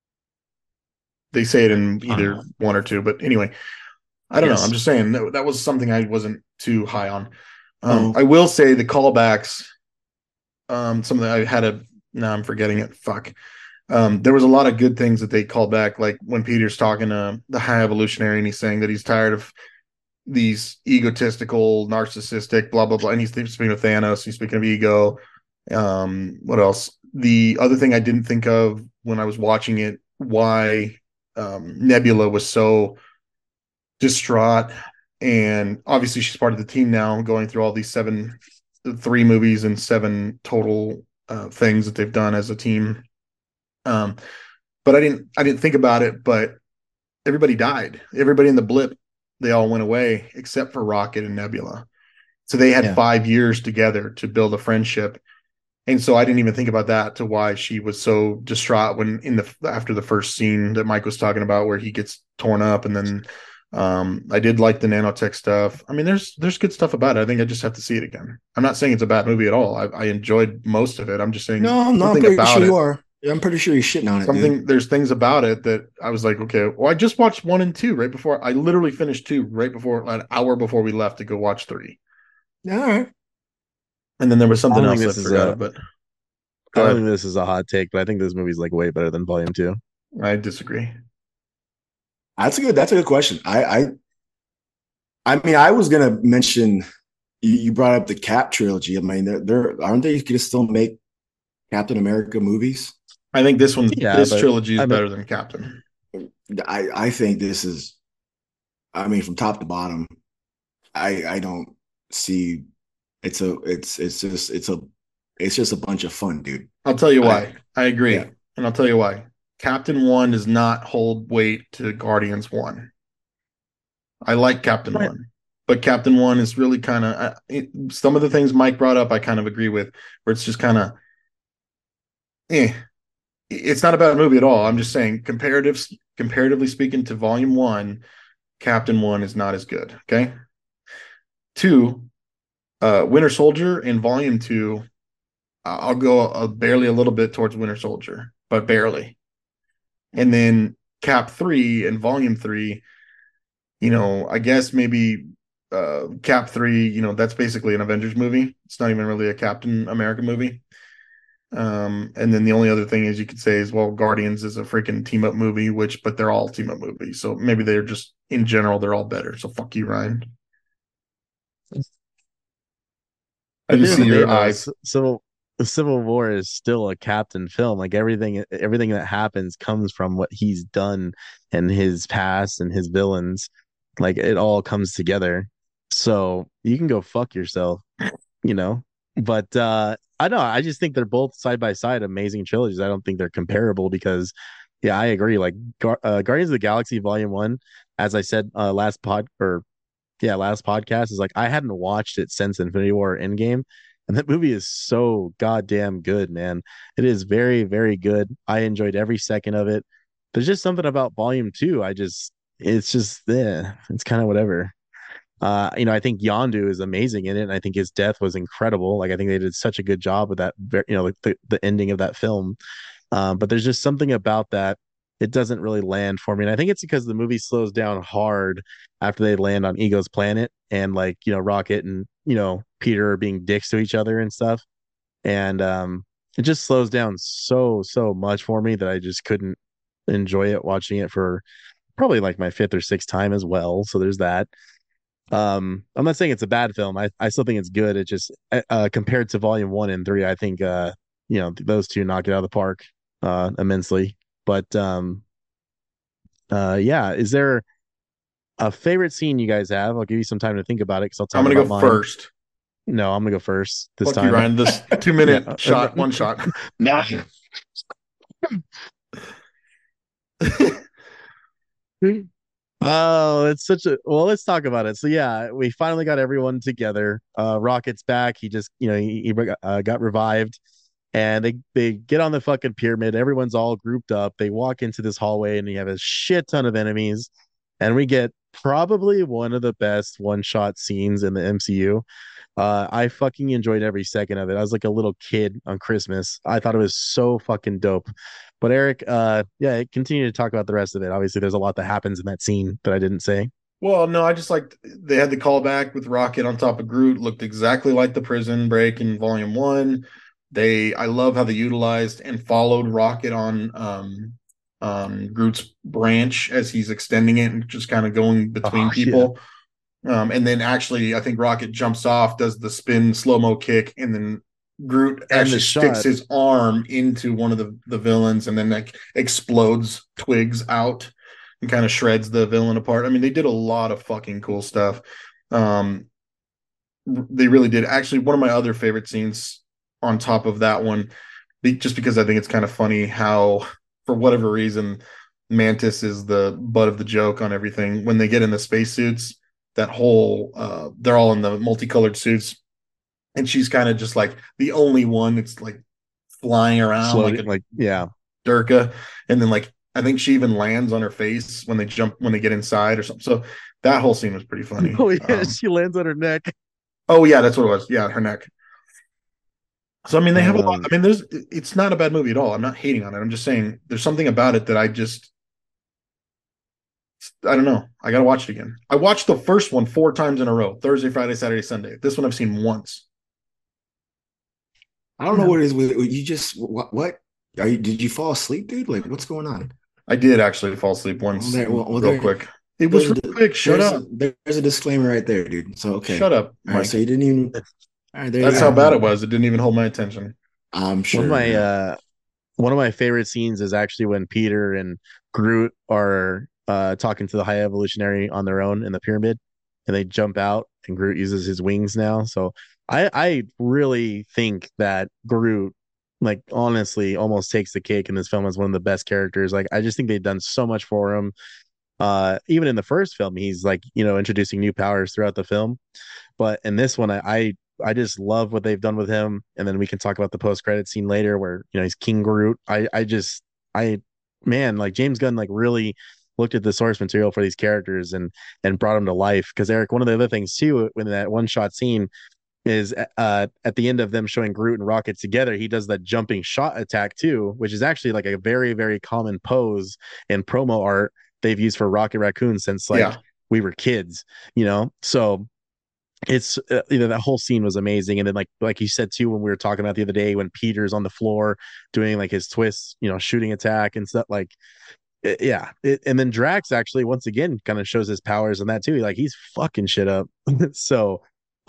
they say it in either uh, one or two, but anyway, I don't know. I'm yes. just saying that, that was something I wasn't too high on. Um, oh, I will say the callbacks. Um, something I had a now I'm forgetting it. Fuck. Um, there was a lot of good things that they called back, like when Peter's talking to the high evolutionary and he's saying that he's tired of these egotistical, narcissistic, blah blah blah. And he's speaking of Thanos. He's speaking of ego. Um, what else? The other thing I didn't think of when I was watching it, why um, Nebula was so distraught, and obviously she's part of the team now, going through all these seven, three movies and seven total uh, things that they've done as a team. Um, but I didn't, I didn't think about it. But everybody died. Everybody in the blip, they all went away except for Rocket and Nebula. So they had yeah. five years together to build a friendship. And so I didn't even think about that, to why she was so distraught when in the after the first scene that Mike was talking about, where he gets torn up. And then um, I did like the nanotech stuff. I mean, there's there's good stuff about it. I think I just have to see it again. I'm not saying it's a bad movie at all. I, I enjoyed most of it. I'm just saying No, no, I'm something pretty about sure it. you are. Yeah, I'm pretty sure you're shitting on it, dude. Something there's things about it that I was like, okay, well, I just watched one and two right before. I literally finished two right before, an hour before we left to go watch three. All right. And then there was I something don't think else I this is forgot, a but I go don't ahead. think this is a hot take, but I think this movie's like way better than Volume Two. I disagree. That's a good. That's a good question. I, I, I mean, I was gonna mention. You, you brought up the Cap trilogy. I mean, they're, they're aren't they gonna still make Captain America movies? I think this one, Yeah, this but trilogy is I mean, better than Captain. I, I think this is. I mean, from top to bottom, I, I don't see. It's a. It's it's just it's a. It's just a bunch of fun, dude. I'll tell you I why. I agree. yeah. And I'll tell you why. Captain One does not hold weight to Guardians One. I like Captain right. One, but Captain One is really kind of some of the things Mike brought up. I kind of agree with, where it's just kind of, eh. It's not a bad movie at all. I'm just saying, comparative, comparatively speaking to Volume One, Captain One is not as good. Okay. Two, uh, Winter Soldier and Volume Two. I'll go a, barely a little bit towards Winter Soldier, but barely. And then Cap Three and Volume Three. You know, I guess maybe uh, Cap Three. You know, that's basically an Avengers movie. It's not even really a Captain America movie. Um, and then the only other thing is you could say is, well, Guardians is a freaking team up movie, which, but they're all team up movies. So maybe they're just, in general, they're all better. So fuck you, Ryan. I At the just end see of the day, your though, eyes. C- Civil Civil War is still a Captain film. Like everything, everything that happens comes from what he's done and his past and his villains. Like it all comes together. So you can go fuck yourself, you know. But uh I know. I just think they're both side by side amazing trilogies. I don't think they're comparable because, yeah, I agree. Like Gar- uh, Guardians of the Galaxy Volume One, as I said uh, last pod or yeah, last podcast is like I hadn't watched it since Infinity War Endgame, and that movie is so goddamn good, man. It is very, very good. I enjoyed every second of it. There's just something about Volume Two. I just, it's just there. It's kind of whatever. Uh, you know, I think Yondu is amazing in it, and I think his death was incredible. Like I think they did such a good job with that. You know, like the the ending of that film. Um, but there's just something about that. It doesn't really land for me. And I think it's because the movie slows down hard after they land on Ego's planet and like, you know, Rocket and, you know, Peter are being dicks to each other and stuff. And um it just slows down so, so much for me that I just couldn't enjoy it watching it for probably like my fifth or sixth time as well. So there's that. Um, I'm not saying it's a bad film. I, I still think it's good. It just uh uh, compared to volume one and three, I think uh you know, those two knock it out of the park uh immensely. But um uh yeah, is there a favorite scene you guys have? I'll give you some time to think about it because I'll I'm talk going to about go mine. first. No, I'm gonna go first this Fuck you, time. Ryan. This two Yeah. minute uh, shot, one shot. Nah. Oh, it's such a well. Let's talk about it. So yeah, we finally got everyone together. Uh, Rocket's back. He just, you know, he, he uh, got revived, And they they get on the fucking pyramid. Everyone's all grouped up. They walk into this hallway, and you have a shit ton of enemies. And we get probably one of the best one shot scenes in the M C U. Uh, I fucking enjoyed every second of it. I was like a little kid on Christmas. I thought it was so fucking dope. But Eric, uh, yeah, continue to talk about the rest of it. Obviously, there's a lot that happens in that scene that I didn't say. Well, no, I just like they had the callback with Rocket on top of Groot, looked exactly like the prison break in Volume One. They, I love how they utilized and followed Rocket on um, um, Groot's branch as he's extending it and just kind of going between Oh, people. Yeah. Um, and then actually, I think Rocket jumps off, does the spin slow mo kick, and then Groot And actually the sticks shot. his arm into one of the, the villains and then like explodes twigs out and kind of shreds the villain apart. I mean, they did a lot of fucking cool stuff. Um, they really did. Actually, one of my other favorite scenes on top of that one, just because I think it's kind of funny how, for whatever reason, Mantis is the butt of the joke on everything. When they get in the spacesuits, that whole, uh, they're all in the multicolored suits, and she's kind of just like the only one that's like flying around like Floating, a like, yeah. Durka, and then like I think she even lands on her face when they jump when they get inside or something. So that whole scene was pretty funny. Oh, yeah, Um, she lands on her neck. oh yeah, that's what it was. Yeah, her neck. So I mean, they have a lot. Um, I mean, there's it's not a bad movie at all. I'm not hating on it. I'm just saying there's something about it that I just I don't know. I gotta watch it again. I watched the first one four times in a row: Thursday, Friday, Saturday, Sunday. This one I've seen once. I don't know what it is with you. Just what? What are you? Did you fall asleep, dude? Like, what's going on? I did actually fall asleep once, Well, there, well, well, real there, quick. It was real a, quick. Shut there's up. A, there's a disclaimer right there, dude. So okay, Shut up, all Mike. right. So you didn't even. All right, there That's you how go. bad it was. It didn't even hold my attention. I'm one of sure. my Yeah. uh one of my favorite scenes is actually when Peter and Groot are uh talking to the High Evolutionary on their own in the pyramid, and they jump out, and Groot uses his wings now. So I I really think that Groot, like, honestly, almost takes the cake in this film as one of the best characters. Like, I just think they've done so much for him. Uh, even in the first film, he's like, you know, introducing new powers throughout the film. But in this one, I, I I just love what they've done with him. And then we can talk about the post credit scene later where, you know, he's King Groot. I I just I man, like James Gunn like really looked at the source material for these characters and and brought them to life. Because Eric, one of the other things too, when that one shot scene is uh at the end of them showing Groot and Rocket together, he does that jumping shot attack too, which is actually like a very, very common pose in promo art they've used for Rocket Raccoon since like Yeah. we were kids, you know. So it's uh, you know, that whole scene was amazing. And then like like you said too, when we were talking about the other day, when Peter's on the floor doing like his twist, you know, shooting attack and stuff, like it, yeah it, and then Drax actually once again kind of shows his powers in that too, like he's fucking shit up. So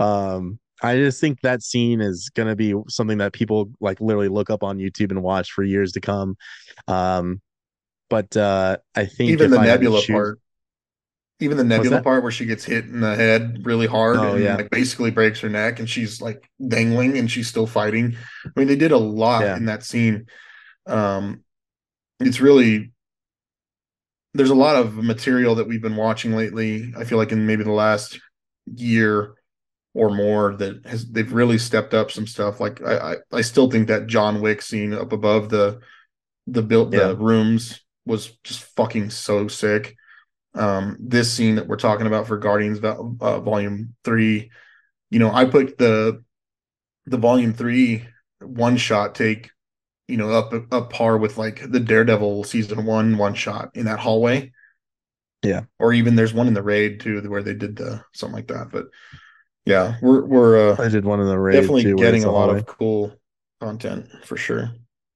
um I just think that scene is gonna be something that people like literally look up on YouTube and watch for years to come. um but uh I think Even if the I had to Nebula choose. part, even the What's Nebula that? part where she gets hit in the head really hard Oh and yeah. like basically breaks her neck and she's like dangling and she's still fighting. I mean, they did a lot Yeah. in that scene. Um, it's really there's a lot of material that we've been watching lately. I feel like in maybe the last year or more that has they've really stepped up some stuff. Like I I, I still think that John Wick scene up above the the built Yeah. the rooms was just fucking so sick. Um, this scene that we're talking about for Guardians uh, Volume Three, you know, I put the the Volume Three one shot take, you know, up up par with like the Daredevil season one one shot in that hallway. Yeah. Or even there's one in the raid too where they did the something like that. But yeah, we're we're uh, I did one in the raid definitely too where getting it's a a lot hallway. of cool content for sure.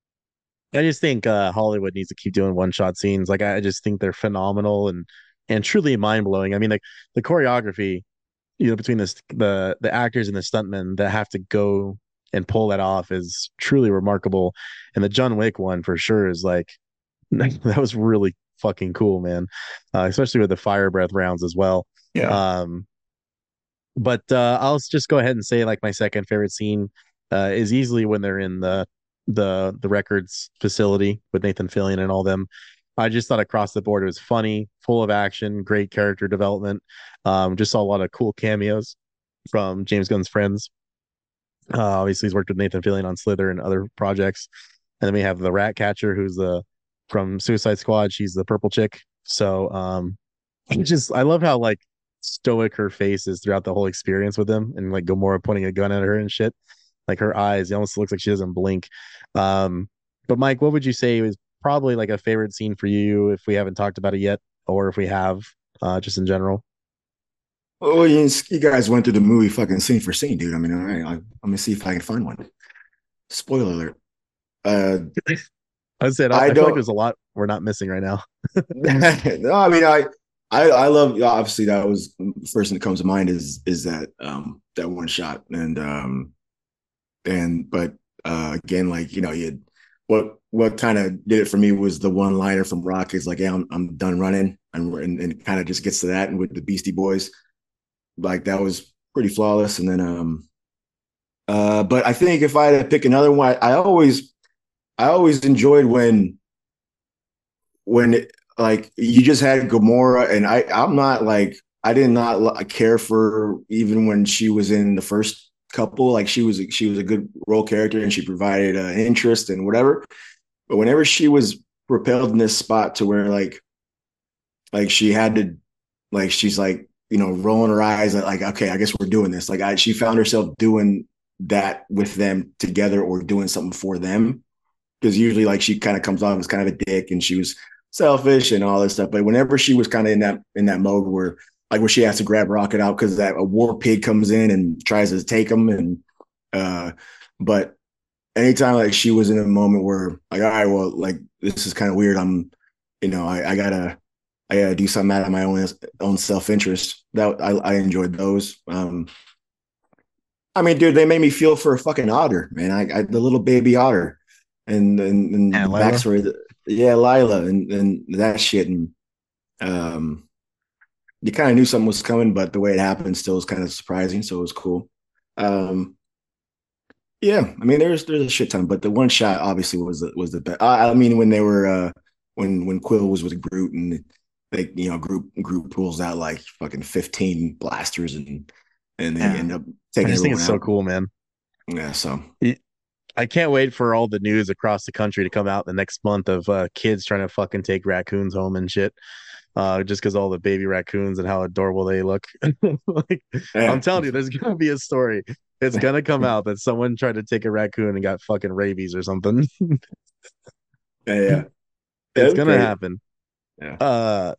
I just think uh, Hollywood needs to keep doing one shot scenes. Like I just think they're phenomenal and and truly mind blowing. I mean, like the choreography, you know, between this the the actors and the stuntmen that have to go and pull that off is truly remarkable. And the John Wick one for sure is like that was really fucking cool, man. Uh, especially with the fire breath rounds as well. Yeah. Um, but uh, I'll just go ahead and say like my second favorite scene uh, is easily when they're in the the the records facility with Nathan Fillion and all them. I just thought across the board it was funny, full of action, great character development. Um, just saw a lot of cool cameos from James Gunn's friends. Uh, obviously, he's worked with Nathan Fillion on Slither and other projects. And then we have the Rat Catcher, who's the from Suicide Squad. She's the purple chick. So, um, just I love how like stoic her face is throughout the whole experience with him, and like Gamora pointing a gun at her and shit. Like her eyes, it almost looks like she doesn't blink. Um, but Mike, what would you say was probably like a favorite scene for you if we haven't talked about it yet, or if we have, uh, just in general? Oh, you, you guys went through the movie fucking scene for scene, dude. I mean, all right, I, I'm gonna see if I can find one. Spoiler alert. Uh, I said I, I I feel like don't. there's a lot we're not missing right now. No, I mean, I, I, I love. Obviously, that was the first thing that comes to mind is is that um that one shot, and um and but uh again, like you know, you had, what what kind of did it for me was the one liner from Rock is like, yeah, I'm I'm done running, and and, and it kind of just gets to that, and with the Beastie Boys, like that was pretty flawless, and then um uh, but I think if I had to pick another one, I, I always I always enjoyed when when it, like you just had Gamora, and I I'm not like I did not care for even when she was in the first couple. Like she was she was a good role character and she provided uh, interest and whatever. But whenever she was propelled in this spot to where like like she had to like she's like you know rolling her eyes like okay I guess we're doing this like I she found herself doing that with them together or doing something for them because usually like she kind of comes off as kind of a dick and she was selfish and all this stuff. But whenever she was kind of in that in that mode where like where she has to grab Rocket out because that a war pig comes in and tries to take him and uh but anytime like she was in a moment where like all right well like this is kind of weird I'm you know I, I gotta I gotta do something out of my own own self interest that I, I enjoyed those um I mean dude they made me feel for a fucking otter man I, I the little baby otter and and, and Yeah, the Lila. backstory yeah Lila and and that shit and um you kind of knew something was coming but the way it happened still was kind of surprising so it was cool um yeah I mean there's there's a shit ton but the one shot obviously was the, was the best I, I mean when they were uh when when Quill was with Groot and they you know group group pulls out like fucking fifteen blasters and and they Yeah. end up I taking just think everyone it's so out cool, man. yeah so It- I can't wait for all the news across the country to come out the next month of uh, kids trying to fucking take raccoons home and shit. Uh, just because all the baby raccoons and how adorable they look. Like, I'm yeah telling you, there's gonna be a story. It's gonna come out that someone tried to take a raccoon and got fucking rabies or something. yeah It's gonna okay happen. yeah Uh,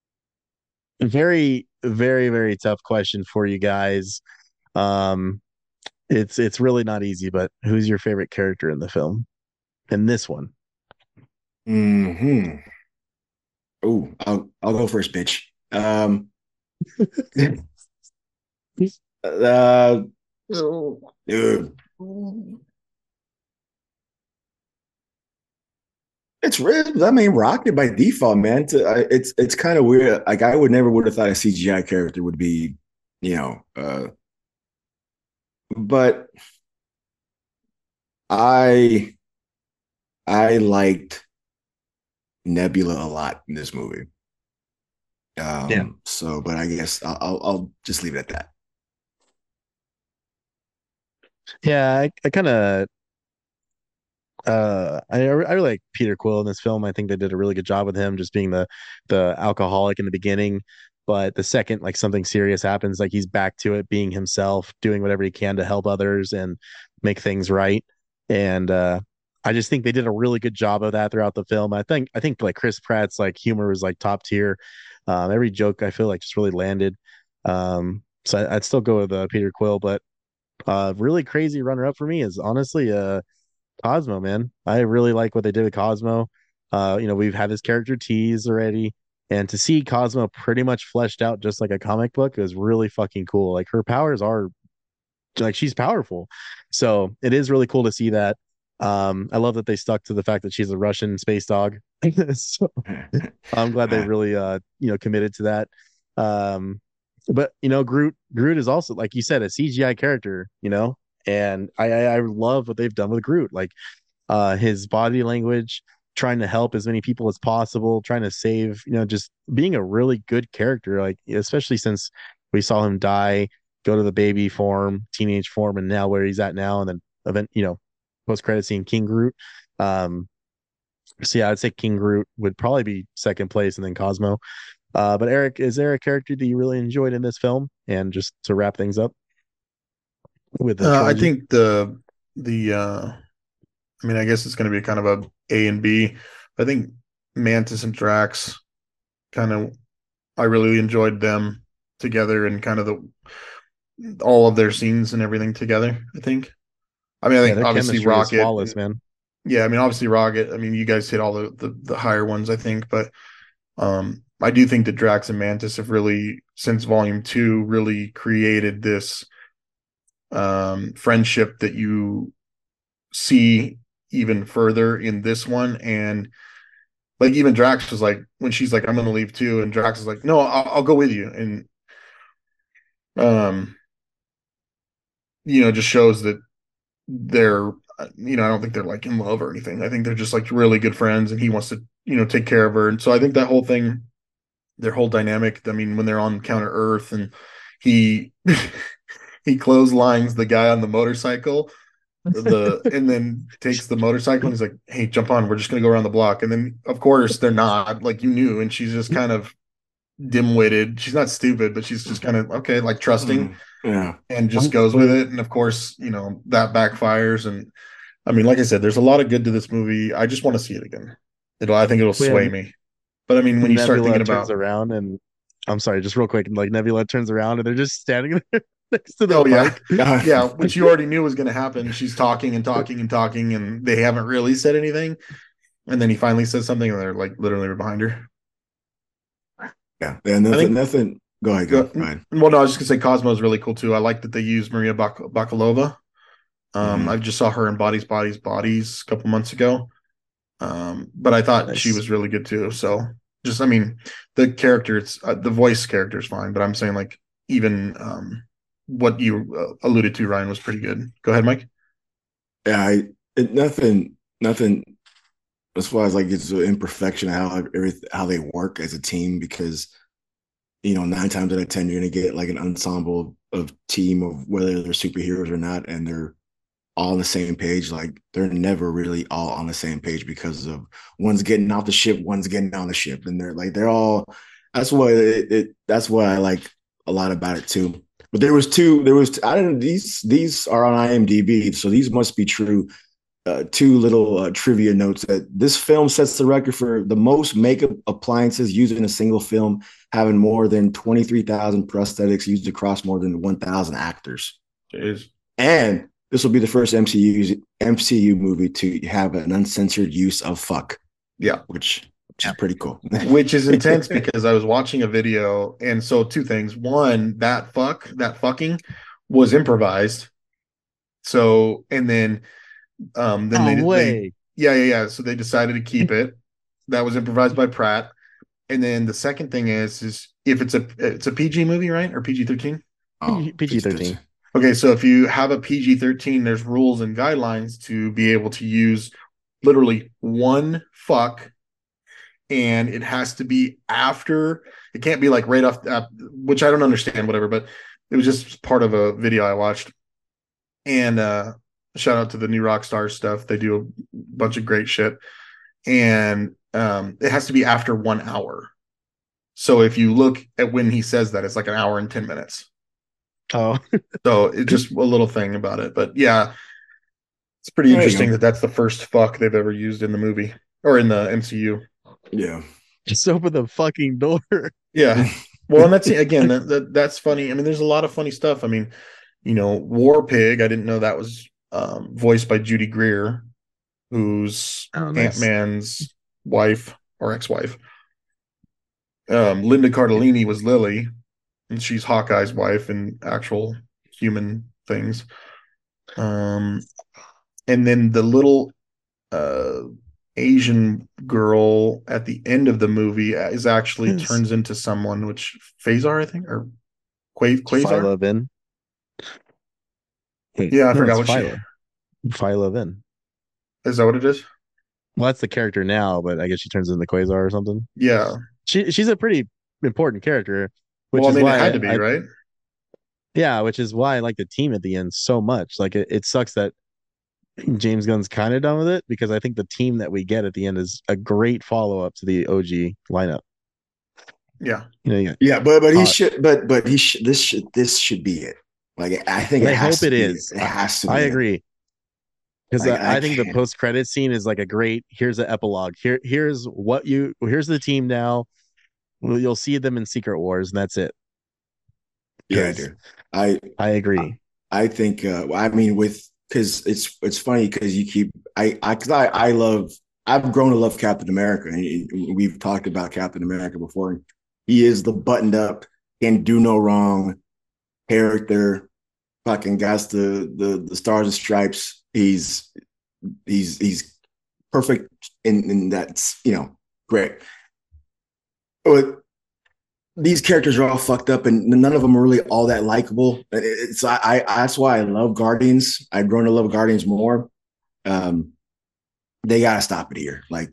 very, very, very tough question for you guys. Um, it's it's really not easy, but who's your favorite character in the film? In this one? hmm oh I'll I'll go first bitch um uh dude it's real. I mean, Rocket by default, man. To, I, it's it's kind of weird. Like I would never would have thought a C G I character would be, you know. Uh, but I I liked Nebula a lot in this movie. Yeah. Um. So, but I guess I'll I'll, I'll just leave it at that. Yeah, I, I kind of uh I I really like Peter Quill in this film. I think they did a really good job with him just being the the alcoholic in the beginning, but the second like something serious happens, like he's back to it, being himself, doing whatever he can to help others and make things right. And uh I just think they did a really good job of that throughout the film. I think I think like Chris Pratt's like humor was like top tier. Um, every joke I feel like just really landed. Um, so I, I'd still go with uh, Peter Quill, but uh, really crazy runner up for me is honestly uh Cosmo, man. I really like what they did with Cosmo. Uh, you know, we've had this character tease already, and to see Cosmo pretty much fleshed out just like a comic book is really fucking cool. Like her powers are like she's powerful. So it is really cool to see that. Um, I love that they stuck to the fact that she's a Russian space dog. So I'm glad they really uh, you know, committed to that. Um, but you know, Groot Groot is also, like you said, a C G I character, you know, and I I, I love what they've done with Groot. Like uh his body language, trying to help as many people as possible, trying to save, you know, just being a really good character, like especially since we saw him die go to the baby form, teenage form, and now where he's at now, and then event, you know, post credit scene King Groot. Um, so yeah, I'd say King Groot would probably be second place, and then Cosmo. Uh, but Eric, is there a character that you really enjoyed in this film? And just to wrap things up with the Uh, I trilogy. think the the uh, I mean, I guess it's going to be kind of a A and B. I think Mantis and Drax kind of I really enjoyed them together and kind of the all of their scenes and everything together. I think. I mean, I Yeah, think their obviously chemistry is Rocket. flawless, man. Yeah, I mean, obviously Rocket. I mean, you guys hit all the the, the higher ones, I think, but um, I do think that Drax and Mantis have really, since Volume Two, really created this um, friendship that you see even further in this one. And like even Drax was like, when she's like, "I'm going to leave too," and Drax is like, "No, I'll, I'll go with you," and um, you know, just shows that they're, you know, I don't think they're like in love or anything. I think they're just like really good friends, and he wants to, you know, take care of her. And so I think that whole thing, their whole dynamic. I mean, when they're on Counter Earth and he he clotheslines the guy on the motorcycle, the and then takes the motorcycle and he's like, "Hey, jump on. We're just gonna go around the block." And then of course they're not, like you knew, and she's just kind of dim-witted. She's not stupid, but she's just kind of okay, like trusting, Mm, yeah. and just goes with it. And of course, you know, that backfires. And I mean, like I said, there's a lot of good to this movie. I just want to see it again. It'll, I think it'll sway When me. But I mean, when you start Nebula thinking turns about, around and I'm sorry, just real quick, like Nebula turns around and they're just standing there next to the oh yeah, bike. yeah, which you already knew was going to happen. She's talking and talking and talking, and they haven't really said anything. And then he finally says something, and they're like literally behind her. Yeah. Yeah. I Nothing, think. nothing. Go ahead, go. Go, Fine. well, no, I was just gonna say Cosmo is really cool too. I like that they used Maria Bak- Bakalova. Um, Mm-hmm. I just saw her in Bodies, Bodies, Bodies a couple months ago. Um, but I thought she Nice. was really good too. So just, I mean, the character, it's uh, the voice character is fine, but I'm saying like even um, what you uh, alluded to, Ryan, was pretty good. Go ahead, Mike. Yeah. I, it, nothing, nothing as far as like it's an imperfection of how everything, how they work as a team because you know, nine times out of ten, you're gonna get like an ensemble of team of whether they're superheroes or not, and they're all on the same page. Like they're never really all on the same page because of one's getting off the ship, one's getting on the ship, and they're like they're all. That's what it, it. That's what I like a lot about it too. But there was two. There was I don't know these. These are on IMDb, so these must be true. Uh, two little uh, trivia notes that this film sets the record for the most makeup appliances used in a single film, having more than twenty-three thousand prosthetics used across more than one thousand actors. Jeez. And this will be the first M C U M C U movie to have an uncensored use of fuck. Yeah, which which is pretty cool. which is intense because I was watching a video, and so two things. One, that fuck, that fucking was improvised. So, and then Um, then No they they way. yeah yeah yeah. So they decided to keep it. That was improvised by Pratt. And then the second thing is is if it's a it's a P G movie, right? Or P G thirteen? Oh, P G thirteen. Okay, so if you have a P G thirteen, there's rules and guidelines to be able to use literally one fuck, and it has to be after. It can't be like right off, uh, which I don't understand, whatever. But it was just part of a video I watched, and uh shout out to the new Rockstar stuff. They do a bunch of great shit. And um, it has to be after one hour. So if you look at when he says that, it's like an hour and ten minutes. Oh, So it's just a little thing about it. But yeah, it's pretty There you interesting go. that that's the first fuck they've ever used in the movie or in the M C U. Yeah. just open the fucking door. Yeah. Well, and that's again, that, that that's funny. I mean, there's a lot of funny stuff. I mean, you know, War Pig, I didn't know that was um, voiced by Judy Greer, who's Oh, nice. Ant-Man's wife or ex-wife. Um, Linda Cardellini was Lily, and she's Hawkeye's wife in actual human things. Um, and then the little uh, Asian girl at the end of the movie is actually Yes. turns into someone, which Phasar, I think, or Qua- Quasar. Phyla Vin. Yeah, I No, forgot it's what she Phyla. Phyla Vin. is. That what it is? Well, that's the character now, but I guess she turns into Quasar or something. Yeah. She she's a pretty important character, which Well, I is mean, it why had to be, I, right? Yeah, which is why I like the team at the end so much. Like it, it sucks that James Gunn's kind of done with it because I think the team that we get at the end is a great follow up to the O G lineup. Yeah. You know, you got Yeah, but but he Todd. should, but but he should. This should this should be it. Like I think And it I has hope to it be. It, is. it I, has to I be it. agree because Like I, I I think the can't. post credit scene is like a great. Here's the epilogue. Here, here's what you. Here's the team now. Well, you'll see them in Secret Wars, and that's it. Yeah, Because dude. I I agree. I think. Uh, I mean, with because it's it's funny because you keep I I because I I love. I've grown to love Captain America, and we've talked about Captain America before. He is the buttoned up, can do no wrong character. Fucking got the the the stars and stripes. He's he's he's perfect in in that's you know great. But these characters are all fucked up, and none of them are really all that likable. It's I, I that's why I love Guardians. I've grown to love Guardians more. Um, they gotta stop it here, like,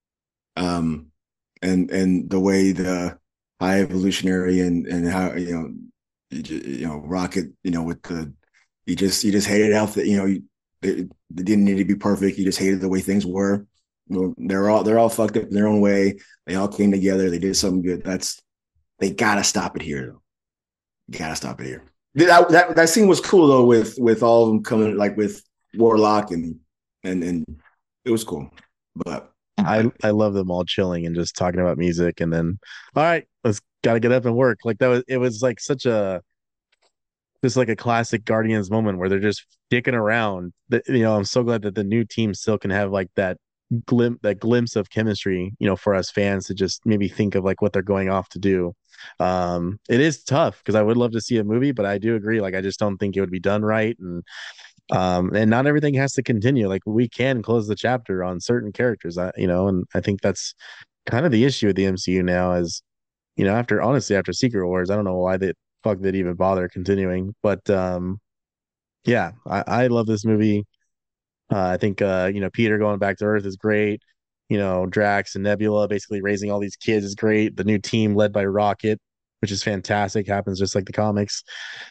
um, and and the way the high evolutionary and and how you know you know Rocket, you know with the you just you just hated how that you know you, they, they didn't need to be perfect. You just hated the way things were. You know, they're all they're all fucked up in their own way. They all came together. They did something good. That's they gotta stop it here though. You gotta stop it here. That, that that scene was cool though with with all of them coming like with Warlock and and and it was cool. But I I love them all chilling and just talking about music, and then all right, let's got to get up and work. Like that was it was like such a just like a classic Guardians moment where they're just dicking around. That you know, I'm so glad that the new team still can have like that glimpse that glimpse of chemistry, you know, for us fans to just maybe think of like what they're going off to do. Um, it is tough because I would love to see a movie, but I do agree. Like I just don't think it would be done right, and um, and not everything has to continue. Like we can close the chapter on certain characters, I, you know, and I think that's kind of the issue with the M C U now is you know, after honestly after Secret Wars, I don't know why they fuck they'd even bother continuing. But um yeah, I, I love this movie. Uh, I think uh, you know, Peter going back to Earth is great. You know, Drax and Nebula basically raising all these kids is great. The new team led by Rocket, which is fantastic, happens just like the comics.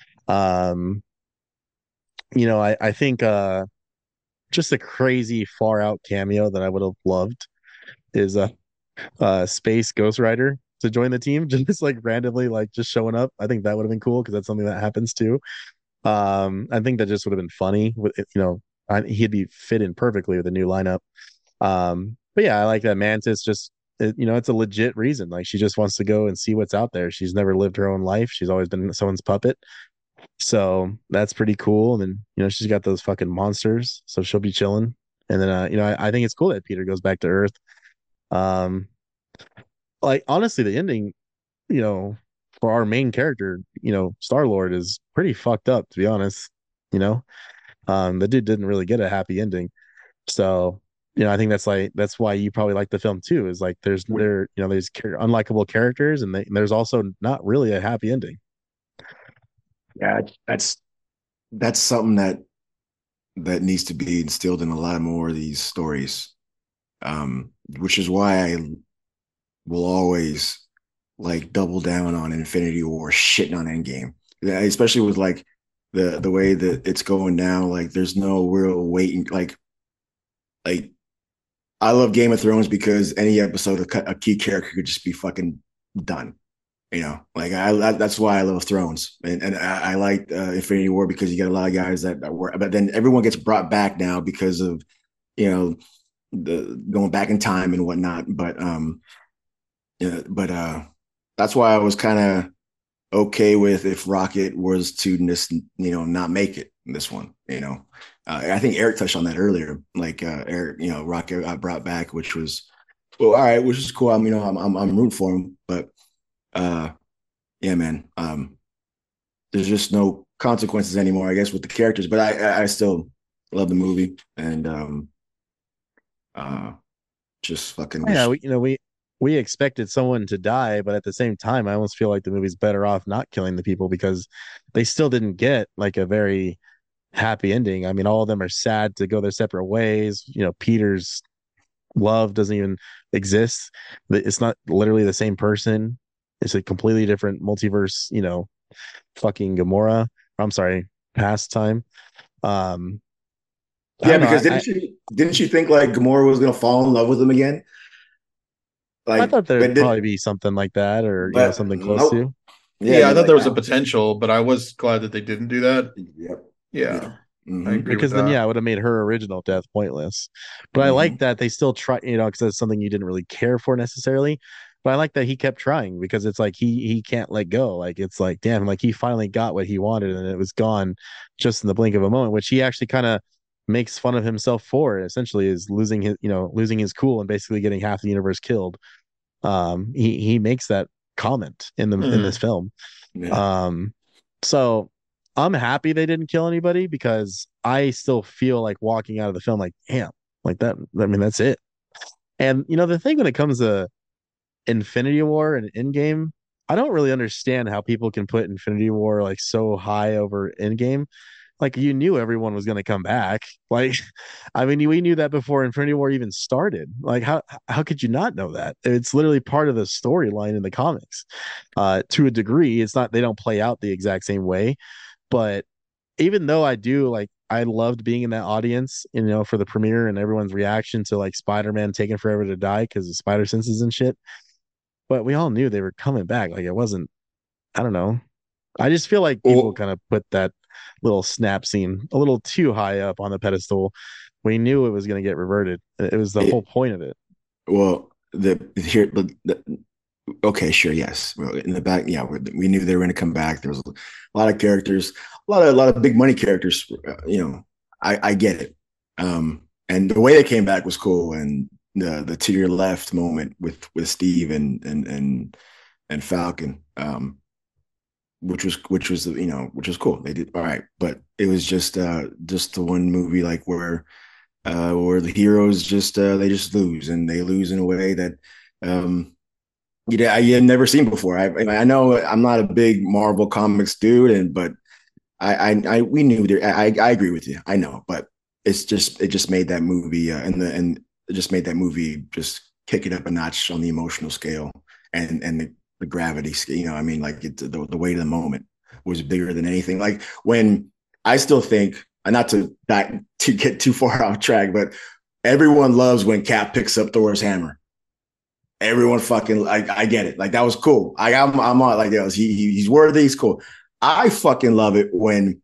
Um, you know, I, I think uh just a crazy far out cameo that I would have loved is uh uh Space Ghost Rider to join the team, just like randomly like just showing up. I think that would have been cool because that's something that happens too. Um, I think that just would have been funny with you know, I, he'd be fit in perfectly with the new lineup. Um, but yeah, I like that Mantis just it, you know, it's a legit reason. Like she just wants to go and see what's out there. She's never lived her own life. She's always been someone's puppet. So that's pretty cool. And then, you know, she's got those fucking monsters, so she'll be chilling. And then uh, you know, I, I think it's cool that Peter goes back to Earth. Um, like honestly, the ending, you know, for our main character, you know, Star Lord is pretty fucked up, to be honest. You know, um, the dude didn't really get a happy ending. So, you know, I think that's like that's why you probably like the film too. Is like there's there, you know, there's char- unlikable characters, and, they, and there's also not really a happy ending. yeah, that's that's something that that needs to be instilled in a lot more of these stories. Um, which is why I will always like double down on Infinity War, shitting on Endgame, yeah, especially with like the the way that it's going now. Like, there's no real waiting. Like, like I love Game of Thrones because any episode of a key character could just be fucking done. You know, like I, I that's why I love Thrones, and and I, I like uh, Infinity War because you get a lot of guys that, that were, but then everyone gets brought back now because of you know the going back in time and whatnot. But um, yeah, but uh, that's why I was kind of okay with if Rocket was to just you know not make it in this one. You know, uh, I think Eric touched on that earlier. Like uh, Eric, you know, Rocket got brought back, which was well, all right, which is cool. I'm you know I'm I'm, I'm rooting for him, but uh, yeah, man, um, there's just no consequences anymore, I guess, with the characters. But I I still love the movie and um, uh, just fucking Yeah, wish. we, you know, we we expected someone to die, but at the same time, I almost feel like the movie's better off not killing the people because they still didn't get like a very happy ending. I mean, all of them are sad to go their separate ways. You know, Peter's love doesn't even exist. It's not literally the same person. It's a completely different multiverse, you know, fucking Gamora. I'm sorry, past time. Um, I Yeah, don't know. because I, didn't I, you didn't you think like Gamora was gonna fall in love with him again? I Like, thought there'd but probably did be something like that, or you know, but something close nope. to. Yeah, Yeah, I you thought like there was a I, potential, but I was glad that they didn't do that. yep, yep. Yeah, I Mm-hmm. agree with Because then, that. yeah, it would have made her original death pointless. But I like Mm-hmm. that they still try, you know, because that's something you didn't really care for necessarily. But I like that he kept trying because it's like he he can't let go. Like it's like damn, like he finally got what he wanted and it was gone just in the blink of a moment, which he actually kind of makes fun of himself for. Essentially, is losing his, you know, losing his cool and basically getting half the universe killed. Um, he he makes that comment in the in this Mm. film. Yeah. Um, so I'm happy they didn't kill anybody because I still feel like walking out of the film like, damn, like that. I mean, that's it. And you know, the thing when it comes to Infinity War and Endgame, I don't really understand how people can put Infinity War like so high over Endgame. Like you knew everyone was going to come back. Like, I mean, we knew that before Infinity War even started. Like, how how could you not know that? It's literally part of the storyline in the comics. Uh, to a degree, it's not they don't play out the exact same way, but even though I do like, I loved being in that audience, you know, for the premiere and everyone's reaction to like Spider-Man taking forever to die because of spider senses and shit. But we all knew they were coming back. Like it wasn't. I don't know. I just feel like people Well, kind of put that little snap scene a little too high up on the pedestal. We knew it was going to get reverted. It was the whole it, point of it. well, the here, but the, okay, sure, yes. Well, in the back, yeah, we, we knew they were going to come back. There was a lot of characters, a lot of a lot of big money characters. Uh, you know, I I get it. Um, and the way they came back was cool. And the the to your left moment with with Steve and and and and Falcon, um, which was which was you know which was cool. They did all right, but it was just uh just the one movie like where uh where the heroes just uh they just lose and they lose in a way that um you know, I had never seen before. I I know I'm not a big Marvel comics dude, and but I I, I we knew there. I I agree with you. I know, but it's just it just made that movie uh, and the and it just made that movie just kick it up a notch on the emotional scale and and the, the gravity scale. You know, I mean, like it, the the weight of the moment was bigger than anything. Like when I still think, not to not to get too far off track, but everyone loves when Cap picks up Thor's hammer. Everyone fucking like I get it. Like that was cool. I I'm I'm on like that. He, he he's worthy. He's cool. I fucking love it when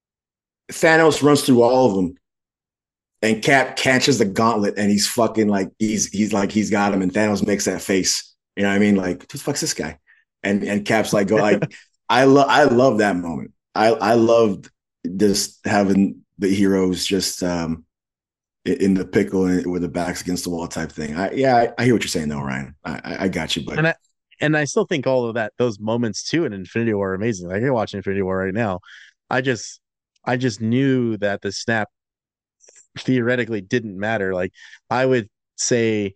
Thanos runs through all of them and Cap catches the gauntlet and he's fucking like he's he's like he's got him and Thanos makes that face. You know what I mean? Like who the fuck's this guy? And and Cap's like go like I love I love that moment. I I loved just having the heroes just um in the pickle and with the backs against the wall type thing. I yeah, I, I hear what you're saying though, Ryan. I, I got you, but And I and I still think all of that, those moments too in Infinity War are amazing. Like I watch Infinity War right now. I just I just knew that the snap theoretically didn't matter. Like I would say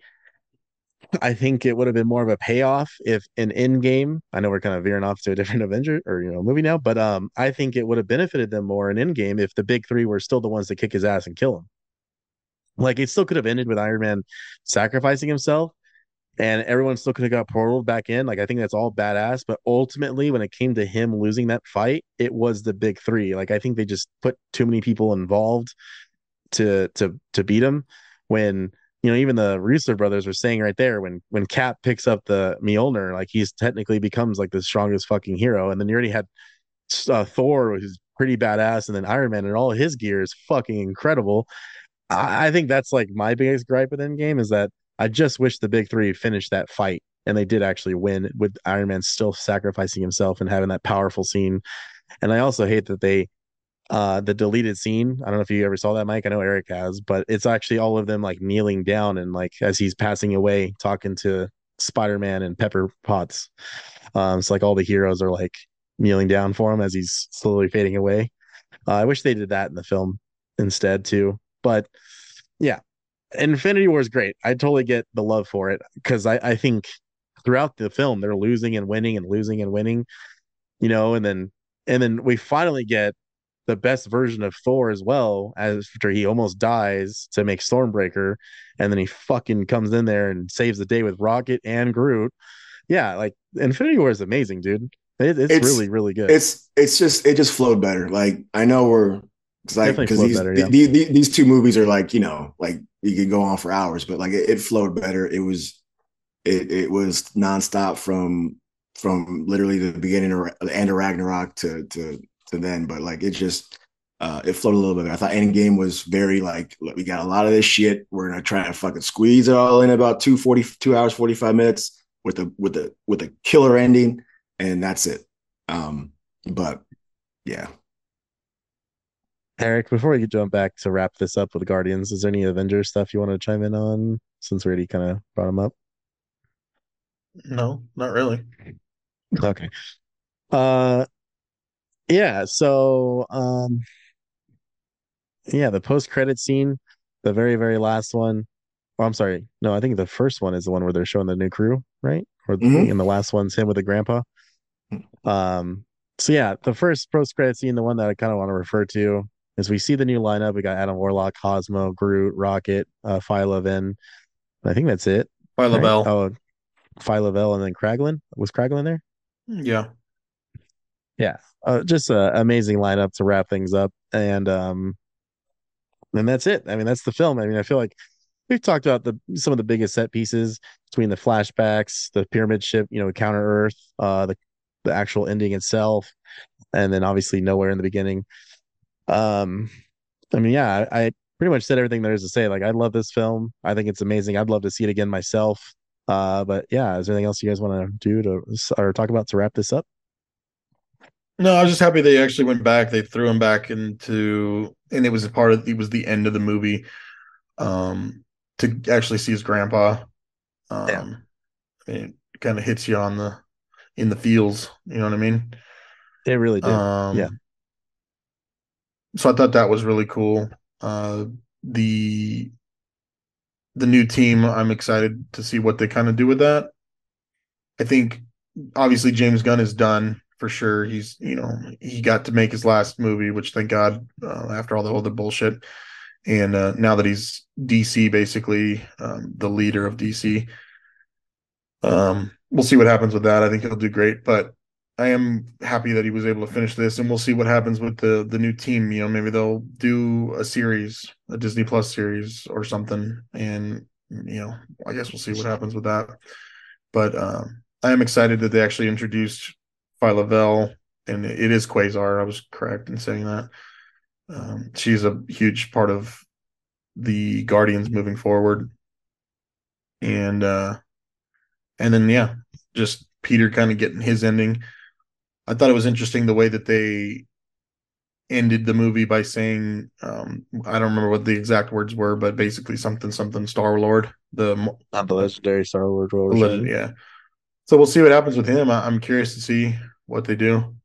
I think it would have been more of a payoff if an end game. I know we're kind of veering off to a different Avenger or you know movie now, but um, I think it would have benefited them more in end game if the big three were still the ones to kick his ass and kill him. Like it still could have ended with Iron Man sacrificing himself, and everyone still could have got portaled back in. Like I think that's all badass, but ultimately, when it came to him losing that fight, it was the big three. Like I think they just put too many people involved to to to beat him when you know even the Russo brothers were saying right there when when Cap picks up the Mjolnir like he's technically becomes like the strongest fucking hero and then you already had uh, Thor who's pretty badass and then Iron Man and all of his gear is fucking incredible. I, I think that's like my biggest gripe with Endgame is that I just wish the big three finished that fight and they did actually win with Iron Man still sacrificing himself and having that powerful scene. And I also hate that they uh the deleted scene. I don't know if you ever saw that, Mike. I know Eric has, but it's actually all of them like kneeling down and like as he's passing away, talking to Spider-Man and Pepper Potts. Um, it's like all the heroes are like kneeling down for him as he's slowly fading away. Uh, I wish they did that in the film instead too. But yeah, Infinity War is great. I totally get the love for it because I, I think throughout the film they're losing and winning and losing and winning, you know, and then and then we finally get the best version of Thor as well, as after he almost dies to make Stormbreaker, and then he fucking comes in there and saves the day with Rocket and Groot. Yeah, like Infinity War is amazing, dude. It, it's, it's really, really good. It's it's just it just flowed better. Like I know we're it's like Definitely because flowed these, better, yeah. these these two movies are like, you know, like you could go on for hours, but like it, it flowed better. It was it it was nonstop from from literally the beginning of the end of Ragnarok to to to then. But like it just uh it flowed a little bit better. I thought Endgame was very like, look, we got a lot of this shit. We're gonna try to fucking squeeze it all in about two forty two hours forty five minutes with the with the with a killer ending, and that's it. Um, but yeah. Eric, before we jump back to wrap this up with the Guardians, is there any Avengers stuff you want to chime in on since we already kind of brought them up? No, not really. Okay. Uh, yeah. So, um, yeah, the post-credit scene, the very, very last one. Oh, I'm sorry. No, I think the first one is the one where they're showing the new crew, right? Or Mm-hmm. and the last one's him with the grandpa. Um, so yeah, the first post-credit scene, the one that I kind of want to refer to is we see the new lineup. We got Adam Warlock, Cosmo, Groot, Rocket, uh, Phyla-Vin. I think that's it, By right? LaBelle. Oh, Phyla-Vell and then Kraglin. Was Kraglin there? Yeah. Yeah. Uh, just a amazing lineup to wrap things up. And um and that's it. I mean, that's the film. I mean, I feel like we've talked about the some of the biggest set pieces between the flashbacks, the pyramid ship, you know, Counter Earth, uh the the actual ending itself, and then obviously nowhere in the beginning. Um I mean, yeah, I, I pretty much said everything there is to say. Like, I love this film. I think it's amazing. I'd love to see it again myself. Uh, but yeah, is there anything else you guys want to do to or talk about to wrap this up? No, I was just happy they actually went back. They threw him back into, and it was a part of, it was the end of the movie. Um, to actually see his grandpa. Yeah, Um, it kind of hits you on the in the feels. You know what I mean? it really did. Yeah, Um, so I thought that was really cool. Uh, the the new team, I'm excited to see what they kind of do with that. I think obviously James Gunn is done for sure. He's, you know, he got to make his last movie, which thank God, uh, after all the other bullshit. And uh, now that he's D C, basically um, the leader of D C, um, we'll see what happens with that. I think he'll do great, but I am happy that he was able to finish this, and we'll see what happens with the the new team. You know, maybe they'll do a series, a Disney Plus series or something, and you know, I guess we'll see what happens with that. But um, I am excited that they actually introduced Phyla-Vell, and it is Quasar. I was correct in saying that. Um, she's a huge part of the Guardians moving forward, and uh, and then yeah, just Peter kind of getting his ending. I thought it was interesting the way that they ended the movie by saying, um, I don't remember what the exact words were, but basically something something Star Lord, the, not the the, legendary Star Wars the Roller legend, Shine. yeah. So we'll see what happens with him. I, I'm curious to see what they do.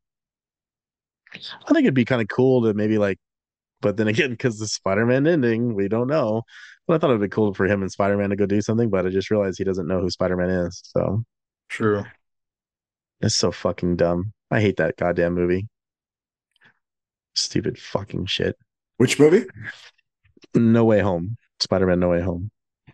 I think it'd be kind of cool to maybe like, but then again, because the Spider-Man ending, we don't know. But I thought it'd be cool for him and Spider-Man to go do something. But I just realized he doesn't know who Spider-Man is. So True. it's so fucking dumb. I hate that goddamn movie. Stupid fucking shit. Which movie? No Way Home. Spider-Man No Way Home.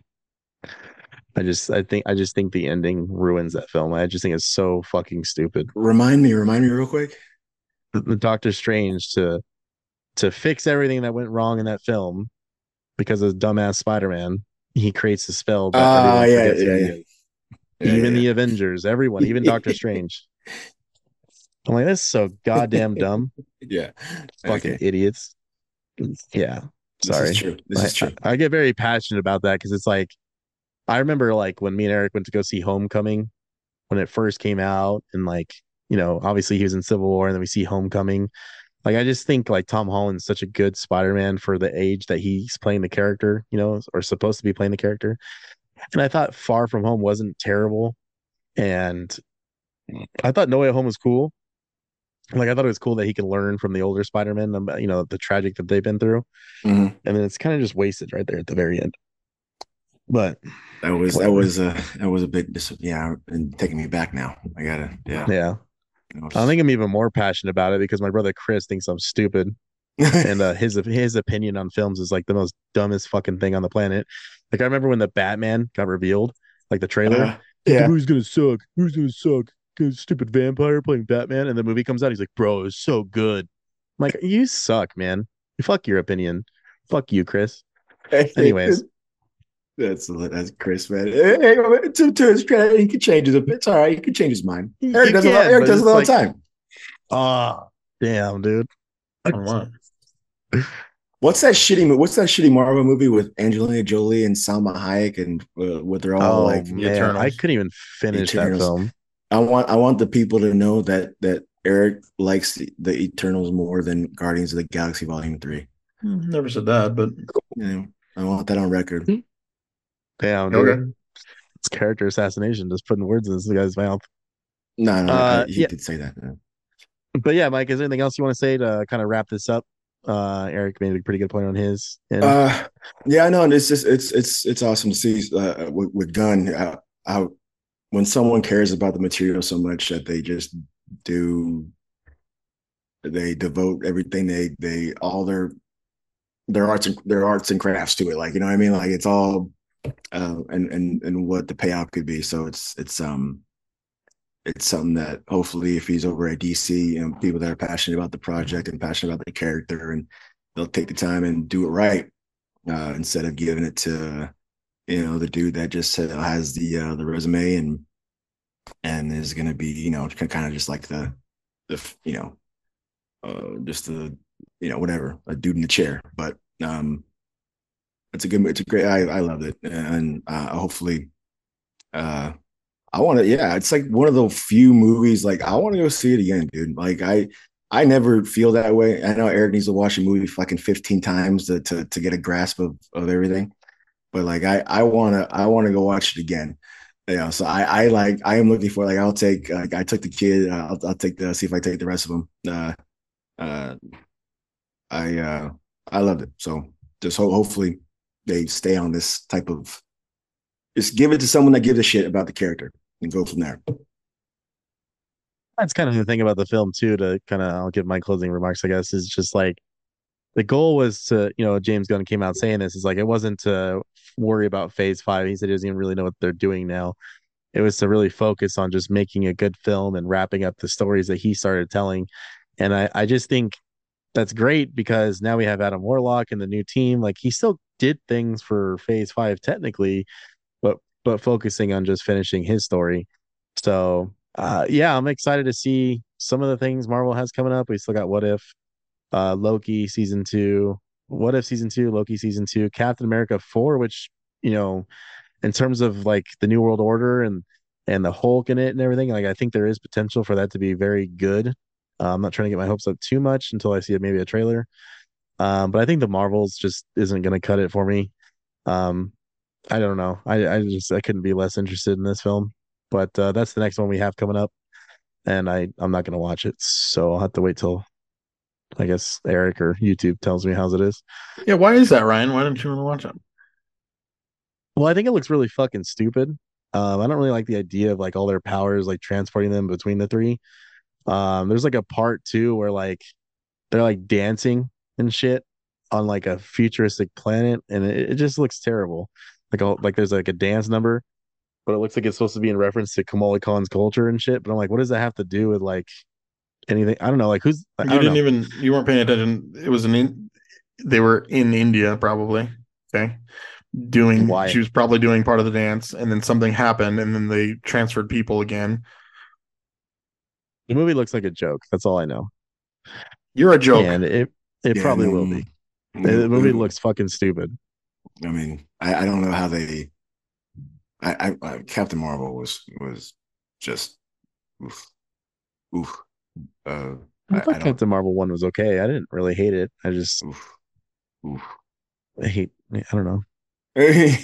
I just I think I just think the ending ruins that film. I just think it's so fucking stupid. Remind me, remind me real quick. The, the Doctor Strange to to fix everything that went wrong in that film because of dumbass Spider-Man, he creates a spell that Ah, uh, everyone yeah, forgets yeah, who he yeah. is. Yeah, Even yeah, the Avengers, everyone, even Doctor yeah. Strange. I'm like, that's so goddamn dumb. Yeah. Fucking Okay. idiots. Yeah. This is Sorry. true. This I, is I, true. I get very passionate about that because it's like I remember like when me and Eric went to go see Homecoming when it first came out, and like, you know, obviously he was in Civil War, and then we see Homecoming. Like I just think like Tom Holland's such a good Spider-Man for the age that he's playing the character, you know, or supposed to be playing the character. And I thought Far From Home wasn't terrible. And I thought No Way Home was cool. Like I thought it was cool that he could learn from the older Spider-Man, um, you know, the tragic that they've been through. Mhm. And then it's kind of just wasted right there at the very end. But That was that whatever. was a that was a big dis- yeah, and taking me back now. I gotta yeah. Yeah. That I was- think I'm even more passionate about it because my brother Chris thinks I'm stupid. And uh, his his opinion on films is like the most dumbest fucking thing on the planet. Like I remember when the Batman got revealed, like the trailer. uh, Like the yeah. movie's gonna suck. The movie's gonna suck. stupid vampire playing Batman, and the movie comes out, he's like, bro, it was so good. I'm like, you suck, man. Fuck your opinion. Fuck you, Chris. Anyways, that's that's Chris, man. Hey, hey, to, to his credit, he can change his opinion. It's all right. He can change his mind. Eric you does it. can, Eric but does it it's all like, the time. ah, damn, dude. On what? What's that shitty? mo- What's that shitty Marvel movie with Angelina Jolie and Salma Hayek and uh, what they're all Oh like man, I Eternals. couldn't even finish that Eternals. film. I want I want the people to know that that Eric likes the, the Eternals more than Guardians of the Galaxy Volume Three. Never said that, but You know, I want that on record. Damn, dude. okay. It's character assassination, just putting words in this guy's mouth. No, no, Uh, I, he yeah. did say that. Yeah. But yeah, Mike, is there anything else you want to say to kind of wrap this up? Uh, Eric made a pretty good point on his end. Uh, yeah, I know. And it's just it's it's it's awesome to see uh, with, with Gunn uh, how when someone cares about the material so much that they just do they devote everything they they all their their arts and their arts and crafts to it. Like, you know what I mean? Like it's all uh, and and and what the payout could be. So it's it's um it's something that hopefully if he's over at D C, you know, people that are passionate about the project and passionate about the character, and they'll take the time and do it right uh, instead of giving it to, you know, the dude that just uh, has the uh, the resume and and is going to be, you know, kind of just like the the you know uh, just the you know whatever, a dude in the chair. But um, it's a good, it's a great. I I loved it, and uh, hopefully. Uh, I want to, yeah, it's like one of the few movies, like, I want to go see it again, dude. Like, I I never feel that way. I know Eric needs to watch a movie fucking fifteen times to to, to get a grasp of, of everything. But like, I I want to, I want to go watch it again. You know, so I I like, I am looking for, like, I'll take, like, I took the kid, uh, I'll, I'll take the, see if I take the rest of them. Uh, uh, I, uh, I loved it. So just ho- hopefully they stay on this type of, just give it to someone that gives a shit about the character. And go from there. That's kind of the thing about the film too. To kind of, I'll give my closing remarks. I guess is just like the goal was to, you know, James Gunn came out saying this is like it wasn't to worry about Phase Five. He said he doesn't even really know what they're doing now. It was to really focus on just making a good film and wrapping up the stories that he started telling. And I, I just think that's great because now we have Adam Warlock and the new team. Like he still did things for Phase Five technically, but but focusing on just finishing his story. So uh, yeah, I'm excited to see some of the things Marvel has coming up. We still got What If, uh, Loki season two, What If season two, Loki season two, Captain America four, which you know, in terms of like the New World Order and and the Hulk in it and everything, like I think there is potential for that to be very good. Uh, I'm not trying to get my hopes up too much until I see it, maybe a trailer. Um, but I think the Marvels just isn't going to cut it for me. Um, I don't know. I, I just I couldn't be less interested in this film. But uh, that's the next one we have coming up, and I I'm not gonna watch it, so I'll have to wait till I guess Eric or YouTube tells me how's it is. Yeah, why is that, Ryan? Why don't you want to watch it? Well, I think it looks really fucking stupid. Um, I don't really like the idea of like all their powers like transporting them between the three. Um, there's like a part too where like they're like dancing and shit on like a futuristic planet, and it, it just looks terrible. Like a, like there's like a dance number, but it looks like it's supposed to be in reference to Kamala Khan's culture and shit. But I'm like, what does that have to do with like anything? I don't know. Like who's I You don't didn't know. even you weren't paying attention. It was an in, they were in India probably. Okay. Doing Why? she was probably doing part of the dance and then something happened and then they transferred people again. The movie looks like a joke. That's all I know. You're a joke. And it it Yeah, probably no, will be. no, The movie no. looks fucking stupid. I mean, I, I don't know how they. I, I, I Captain Marvel was was just oof, oof. Uh, I I, thought I don't Captain Marvel one was okay. I didn't really hate it. I just oof, oof. I hate. I don't know. I,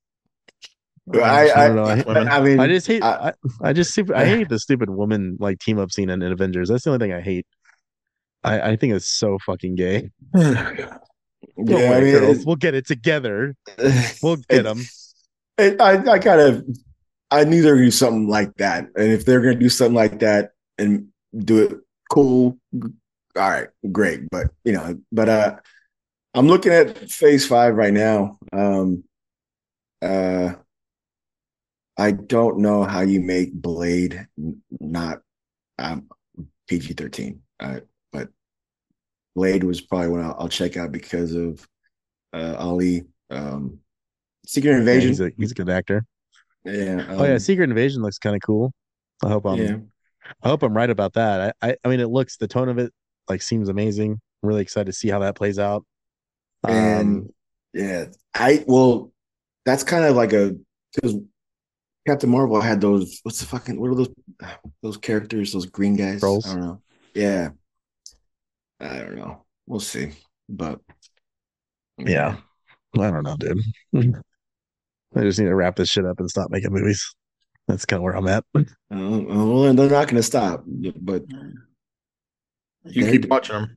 I I don't I know. I women. I I mean, just hate. I, I, I just super. I hate the stupid woman like team up scene in, in Avengers. That's the only thing I hate. I I think it's so fucking gay. Don't yeah, I worry, girls. mean, We'll get it together. it, We'll get it, them. it, I I kind of I knew they were gonna do something like that, and if they're gonna do something like that and do it cool, all right, great. But you know, but uh, I'm looking at Phase Five right now. Um, uh, I don't know how you make Blade not um, P G thirteen, uh, but Blade was probably one I'll, I'll check out because of uh, Ali. Um, Secret Yeah, he's Invasion. a he's a good actor. Yeah. Oh yeah, Um, Secret Invasion looks kind of cool. I hope I'm yeah. I hope I'm right about that. I, I I mean, it looks the tone of it like seems amazing. I'm really excited to see how that plays out. Um, And yeah, I well, that's kind of like a because Captain Marvel had those. What's the fucking what are those those characters? Those green guys? I Trolls. don't know. Yeah, I don't know. We'll see. But Yeah, yeah, I don't know, dude. I just need to wrap this shit up and stop making movies. That's kind of where I'm at. uh, well, they're not going to stop. But You keep watching them.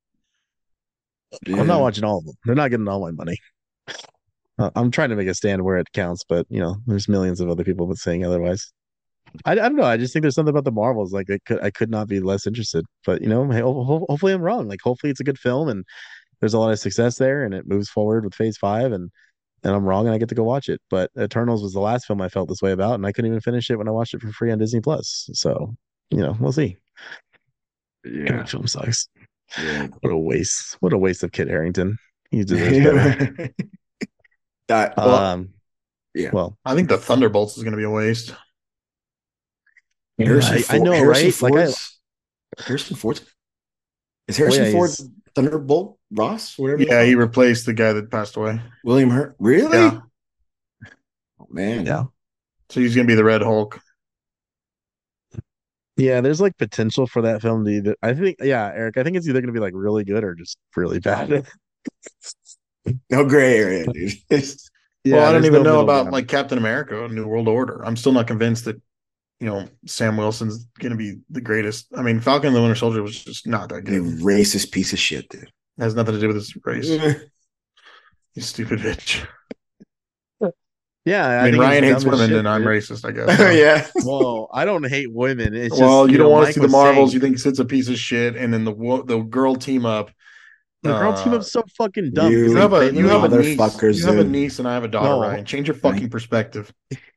I'm not yeah, watching all of them. They're not getting all my money. Uh, I'm trying to make a stand where it counts, but you know, there's millions of other people that saying otherwise. I, I don't know. I just think there's something about the Marvels. Like, I could I could not be less interested. But you know, hey, ho- ho- hopefully I'm wrong. Like, hopefully it's a good film and there's a lot of success there, and it moves forward with Phase Five, and and I'm wrong, and I get to go watch it. But Eternals was the last film I felt this way about, and I couldn't even finish it when I watched it for free on Disney Plus. So, you know, we'll see. yeah, That film sucks. yeah. What a waste. What a waste of Kit Harington. He deserves better. that, well, Um, yeah. well, I think the Thunderbolts is going to be a waste. Harrison I, I Ford. know, Harrison right? Like I, Ford's Harrison Ford. Is well, Harrison yeah, Ford he's Thunderbolt Ross? Whatever the Yeah, he fuck. replaced the guy that passed away. William Hurt. Yeah, Really? Oh, man. yeah, so he's going to be the Red Hulk. yeah. There's like potential for that film to either. I think, yeah, Eric. I think it's either going to be like really good or just really bad. No gray area, dude. Well, Yeah, I don't there's even no know middle about ground. like Captain America, New World Order. I'm still not convinced that you know Sam Wilson's going to be the greatest. I mean, Falcon and the Winter Soldier was just not that You good. It racist piece of shit, dude. has nothing to do with his race. You stupid bitch. Yeah, I I mean, think it's Ryan hates dumb as women, shit, and I'm dude. racist, I guess. So. Yeah. Well, I don't hate women. It's just, Well, you you don't know, want to Mike see the was Marvels. saying You think it's a piece of shit, and then the wo- the girl team up. the girl team Uh, up's so fucking dumb because you they have You a they you literally have a niece. motherfuckers, You have a dude. niece, and I have a daughter. no Ryan, change your Right? fucking perspective.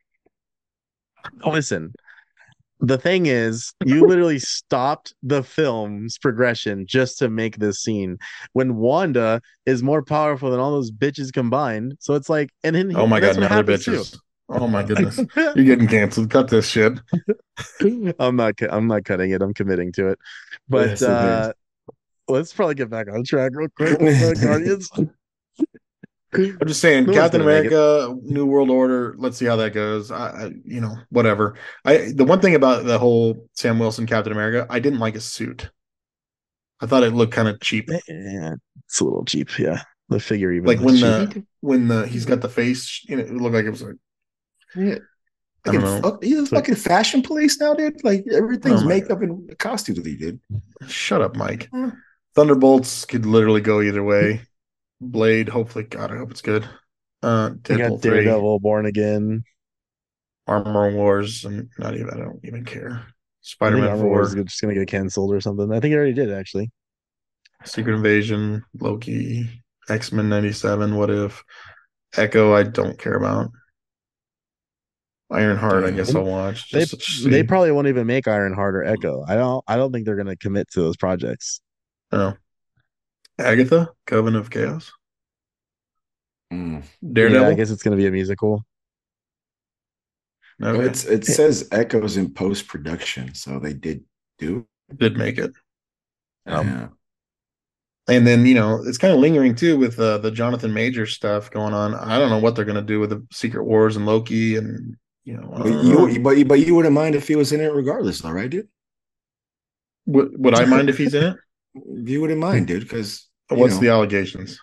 listen. The thing is, you literally stopped the film's progression just to make this scene when Wanda is more powerful than all those bitches combined. So it's like, and then Oh he, my and god, that's what now they're happens too. bitches. Oh my goodness, you're getting canceled. Cut this shit. I'm not, I'm not cutting it. I'm committing to it. But Yes, it is. uh let's probably get back on track real quick with uh, Guardians. I'm just saying, No one's Captain gonna make it. America, New World Order. Let's see how that goes. I, I, you know, whatever. I the one thing about the whole Sam Wilson Captain America, I didn't like his suit. I thought it looked kind of cheap. Yeah, it's a little cheap. Yeah, the figure even Like looks when cheap. the when the he's got the face, you know, it looked like it was like Yeah. I don't Fucking, know. fuck, he's a It's like, fucking fashion police now, dude. Like Oh everything's my god! makeup and costumes with you, dude. Shut up, Mike. Huh. Thunderbolts could literally go either way. Blade, hopefully, God, I hope it's good. Uh, we got Deadpool three, Daredevil, Born Again. Armor Wars, and not even I don't even care. I Spider think Man Armor Wars is four, just gonna get canceled or something. I think it already did actually. Secret Invasion, Loki, X Men ninety seven. What if Echo? I don't care about. Ironheart, I guess Damn. I'll watch They just to they see. probably won't even make Ironheart or Echo. I don't I don't think they're gonna commit to those projects. Oh, Agatha, Coven of Chaos, Mm. Yeah, I Daredevil. guess it's gonna be a musical. Well, Okay, it's it Eh, says Echoes in post production, so they did do. did make it. Um, Yeah. And then you know it's kind of lingering too with uh, the Jonathan Major stuff going on. I don't know what they're going to do with the Secret Wars and Loki, and you know I But don't know. you, but you, but you wouldn't mind if he was in it regardless, though, right, dude? Would, would I mind if he's in it? You wouldn't mind, dude, because you What's the know. allegations?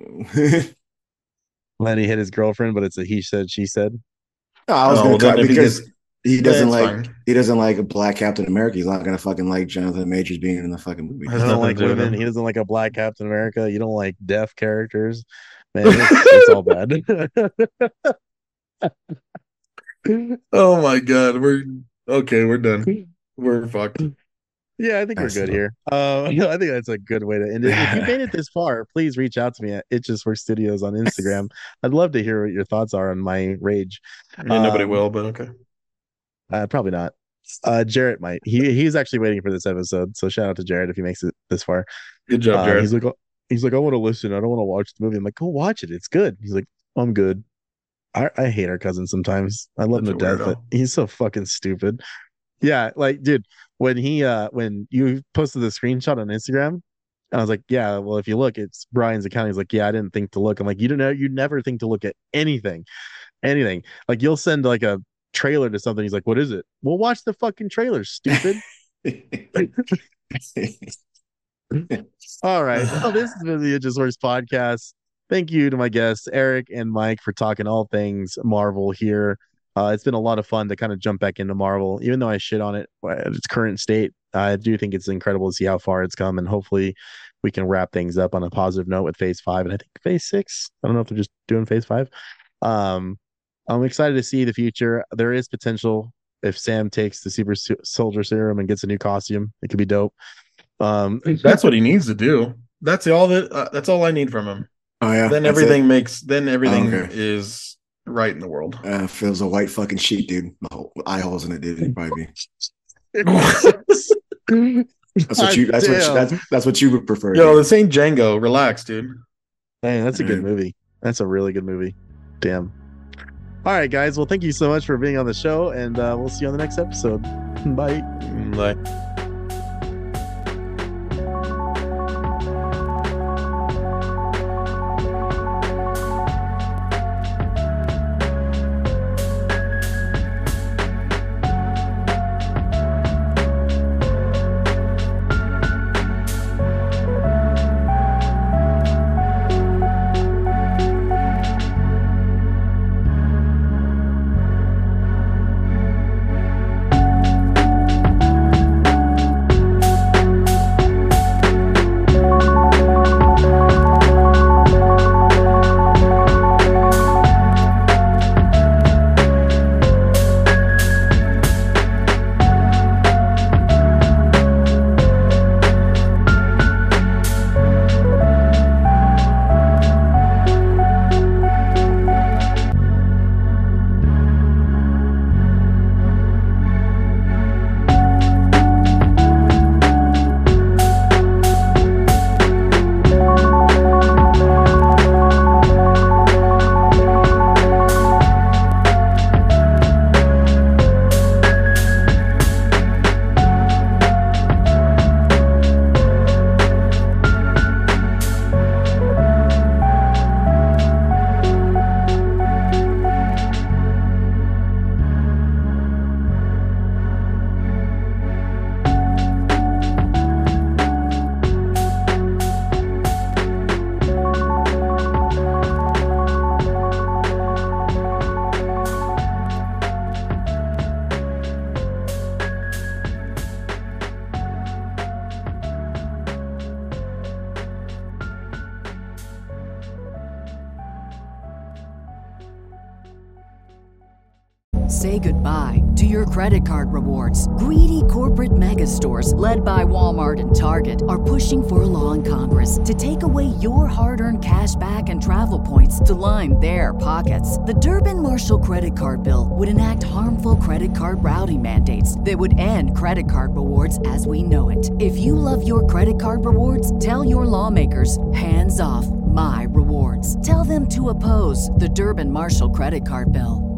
then he hit his girlfriend, but it's a he said she said. No, I was Oh, gonna well, then cut if he gets, because he doesn't that's like fine. he doesn't like a black Captain America. He's not gonna fucking like Jonathan Majors being in the fucking movie. He Has doesn't nothing like to do with women. him. He doesn't like a black Captain America. You don't like deaf characters. Man, it's it's all bad. Oh my god, we're okay. We're done. We're fucked. Yeah, I think we're good here. Uh, I think that's a good way to end it. If you made it this far, please reach out to me at It Just Works Studios on Instagram. I'd love to hear what your thoughts are on my rage. I mean, nobody Um, will, but okay. Uh, probably not. Uh, Jarrett might. He he's actually waiting for this episode. So shout out to Jarrett if he makes it this far. Good job, Uh, Jared. he's like, oh, he's like, I want to listen. I don't want to watch the movie. I'm like, go watch it. It's good. He's like, I'm good. I, I hate our cousin sometimes. I love Such him to a death, weirdo. but he's so fucking stupid. Yeah, like, dude, when he uh when you posted the screenshot on Instagram, and I was like, yeah, well, if you look, it's Brian's account. He's like, yeah, I didn't think to look. I'm like, you don't know, you never think to look at anything, anything. Like, you'll send like a trailer to something. He's like, what is it? Well, watch the fucking trailer, stupid. All right. Well, this has been the It Just Works podcast. Thank you to my guests, Eric and Mike, for talking all things Marvel here. Uh, it's been a lot of fun to kind of jump back into Marvel, even though I shit on it at its current state. I do think it's incredible to see how far it's come, and hopefully we can wrap things up on a positive note with Phase Five, and I think Phase Six. I don't know if they're just doing Phase Five. Um, I'm excited to see the future. There is potential if Sam takes the Super Soldier Serum and gets a new costume. It could be dope. Um, That's what he needs to do. That's all that. Uh, that's all I need from him. Oh yeah. Then that's everything it. makes. Then everything Oh, okay. is right in the world. Uh, feels a white fucking sheet, dude. Oh, eye holes in it, dude. Probably. That's That's what you. That's what. You, that's that's what you would prefer. Yo, dude. this ain't Django. Relax, dude. Man, that's a good Right. movie. That's a really good movie. Damn. All right, guys. Well, thank you so much for being on the show, and uh, we'll see you on the next episode. Bye. Like. Say goodbye to your credit card rewards. Greedy corporate mega stores, led by Walmart and Target, are pushing for a law in Congress to take away your hard-earned cash back and travel points to line their pockets. The Durbin-Marshall credit card bill would enact harmful credit card routing mandates that would end credit card rewards as we know it. If you love your credit card rewards, tell your lawmakers, hands off my rewards. Tell them to oppose the Durbin-Marshall credit card bill.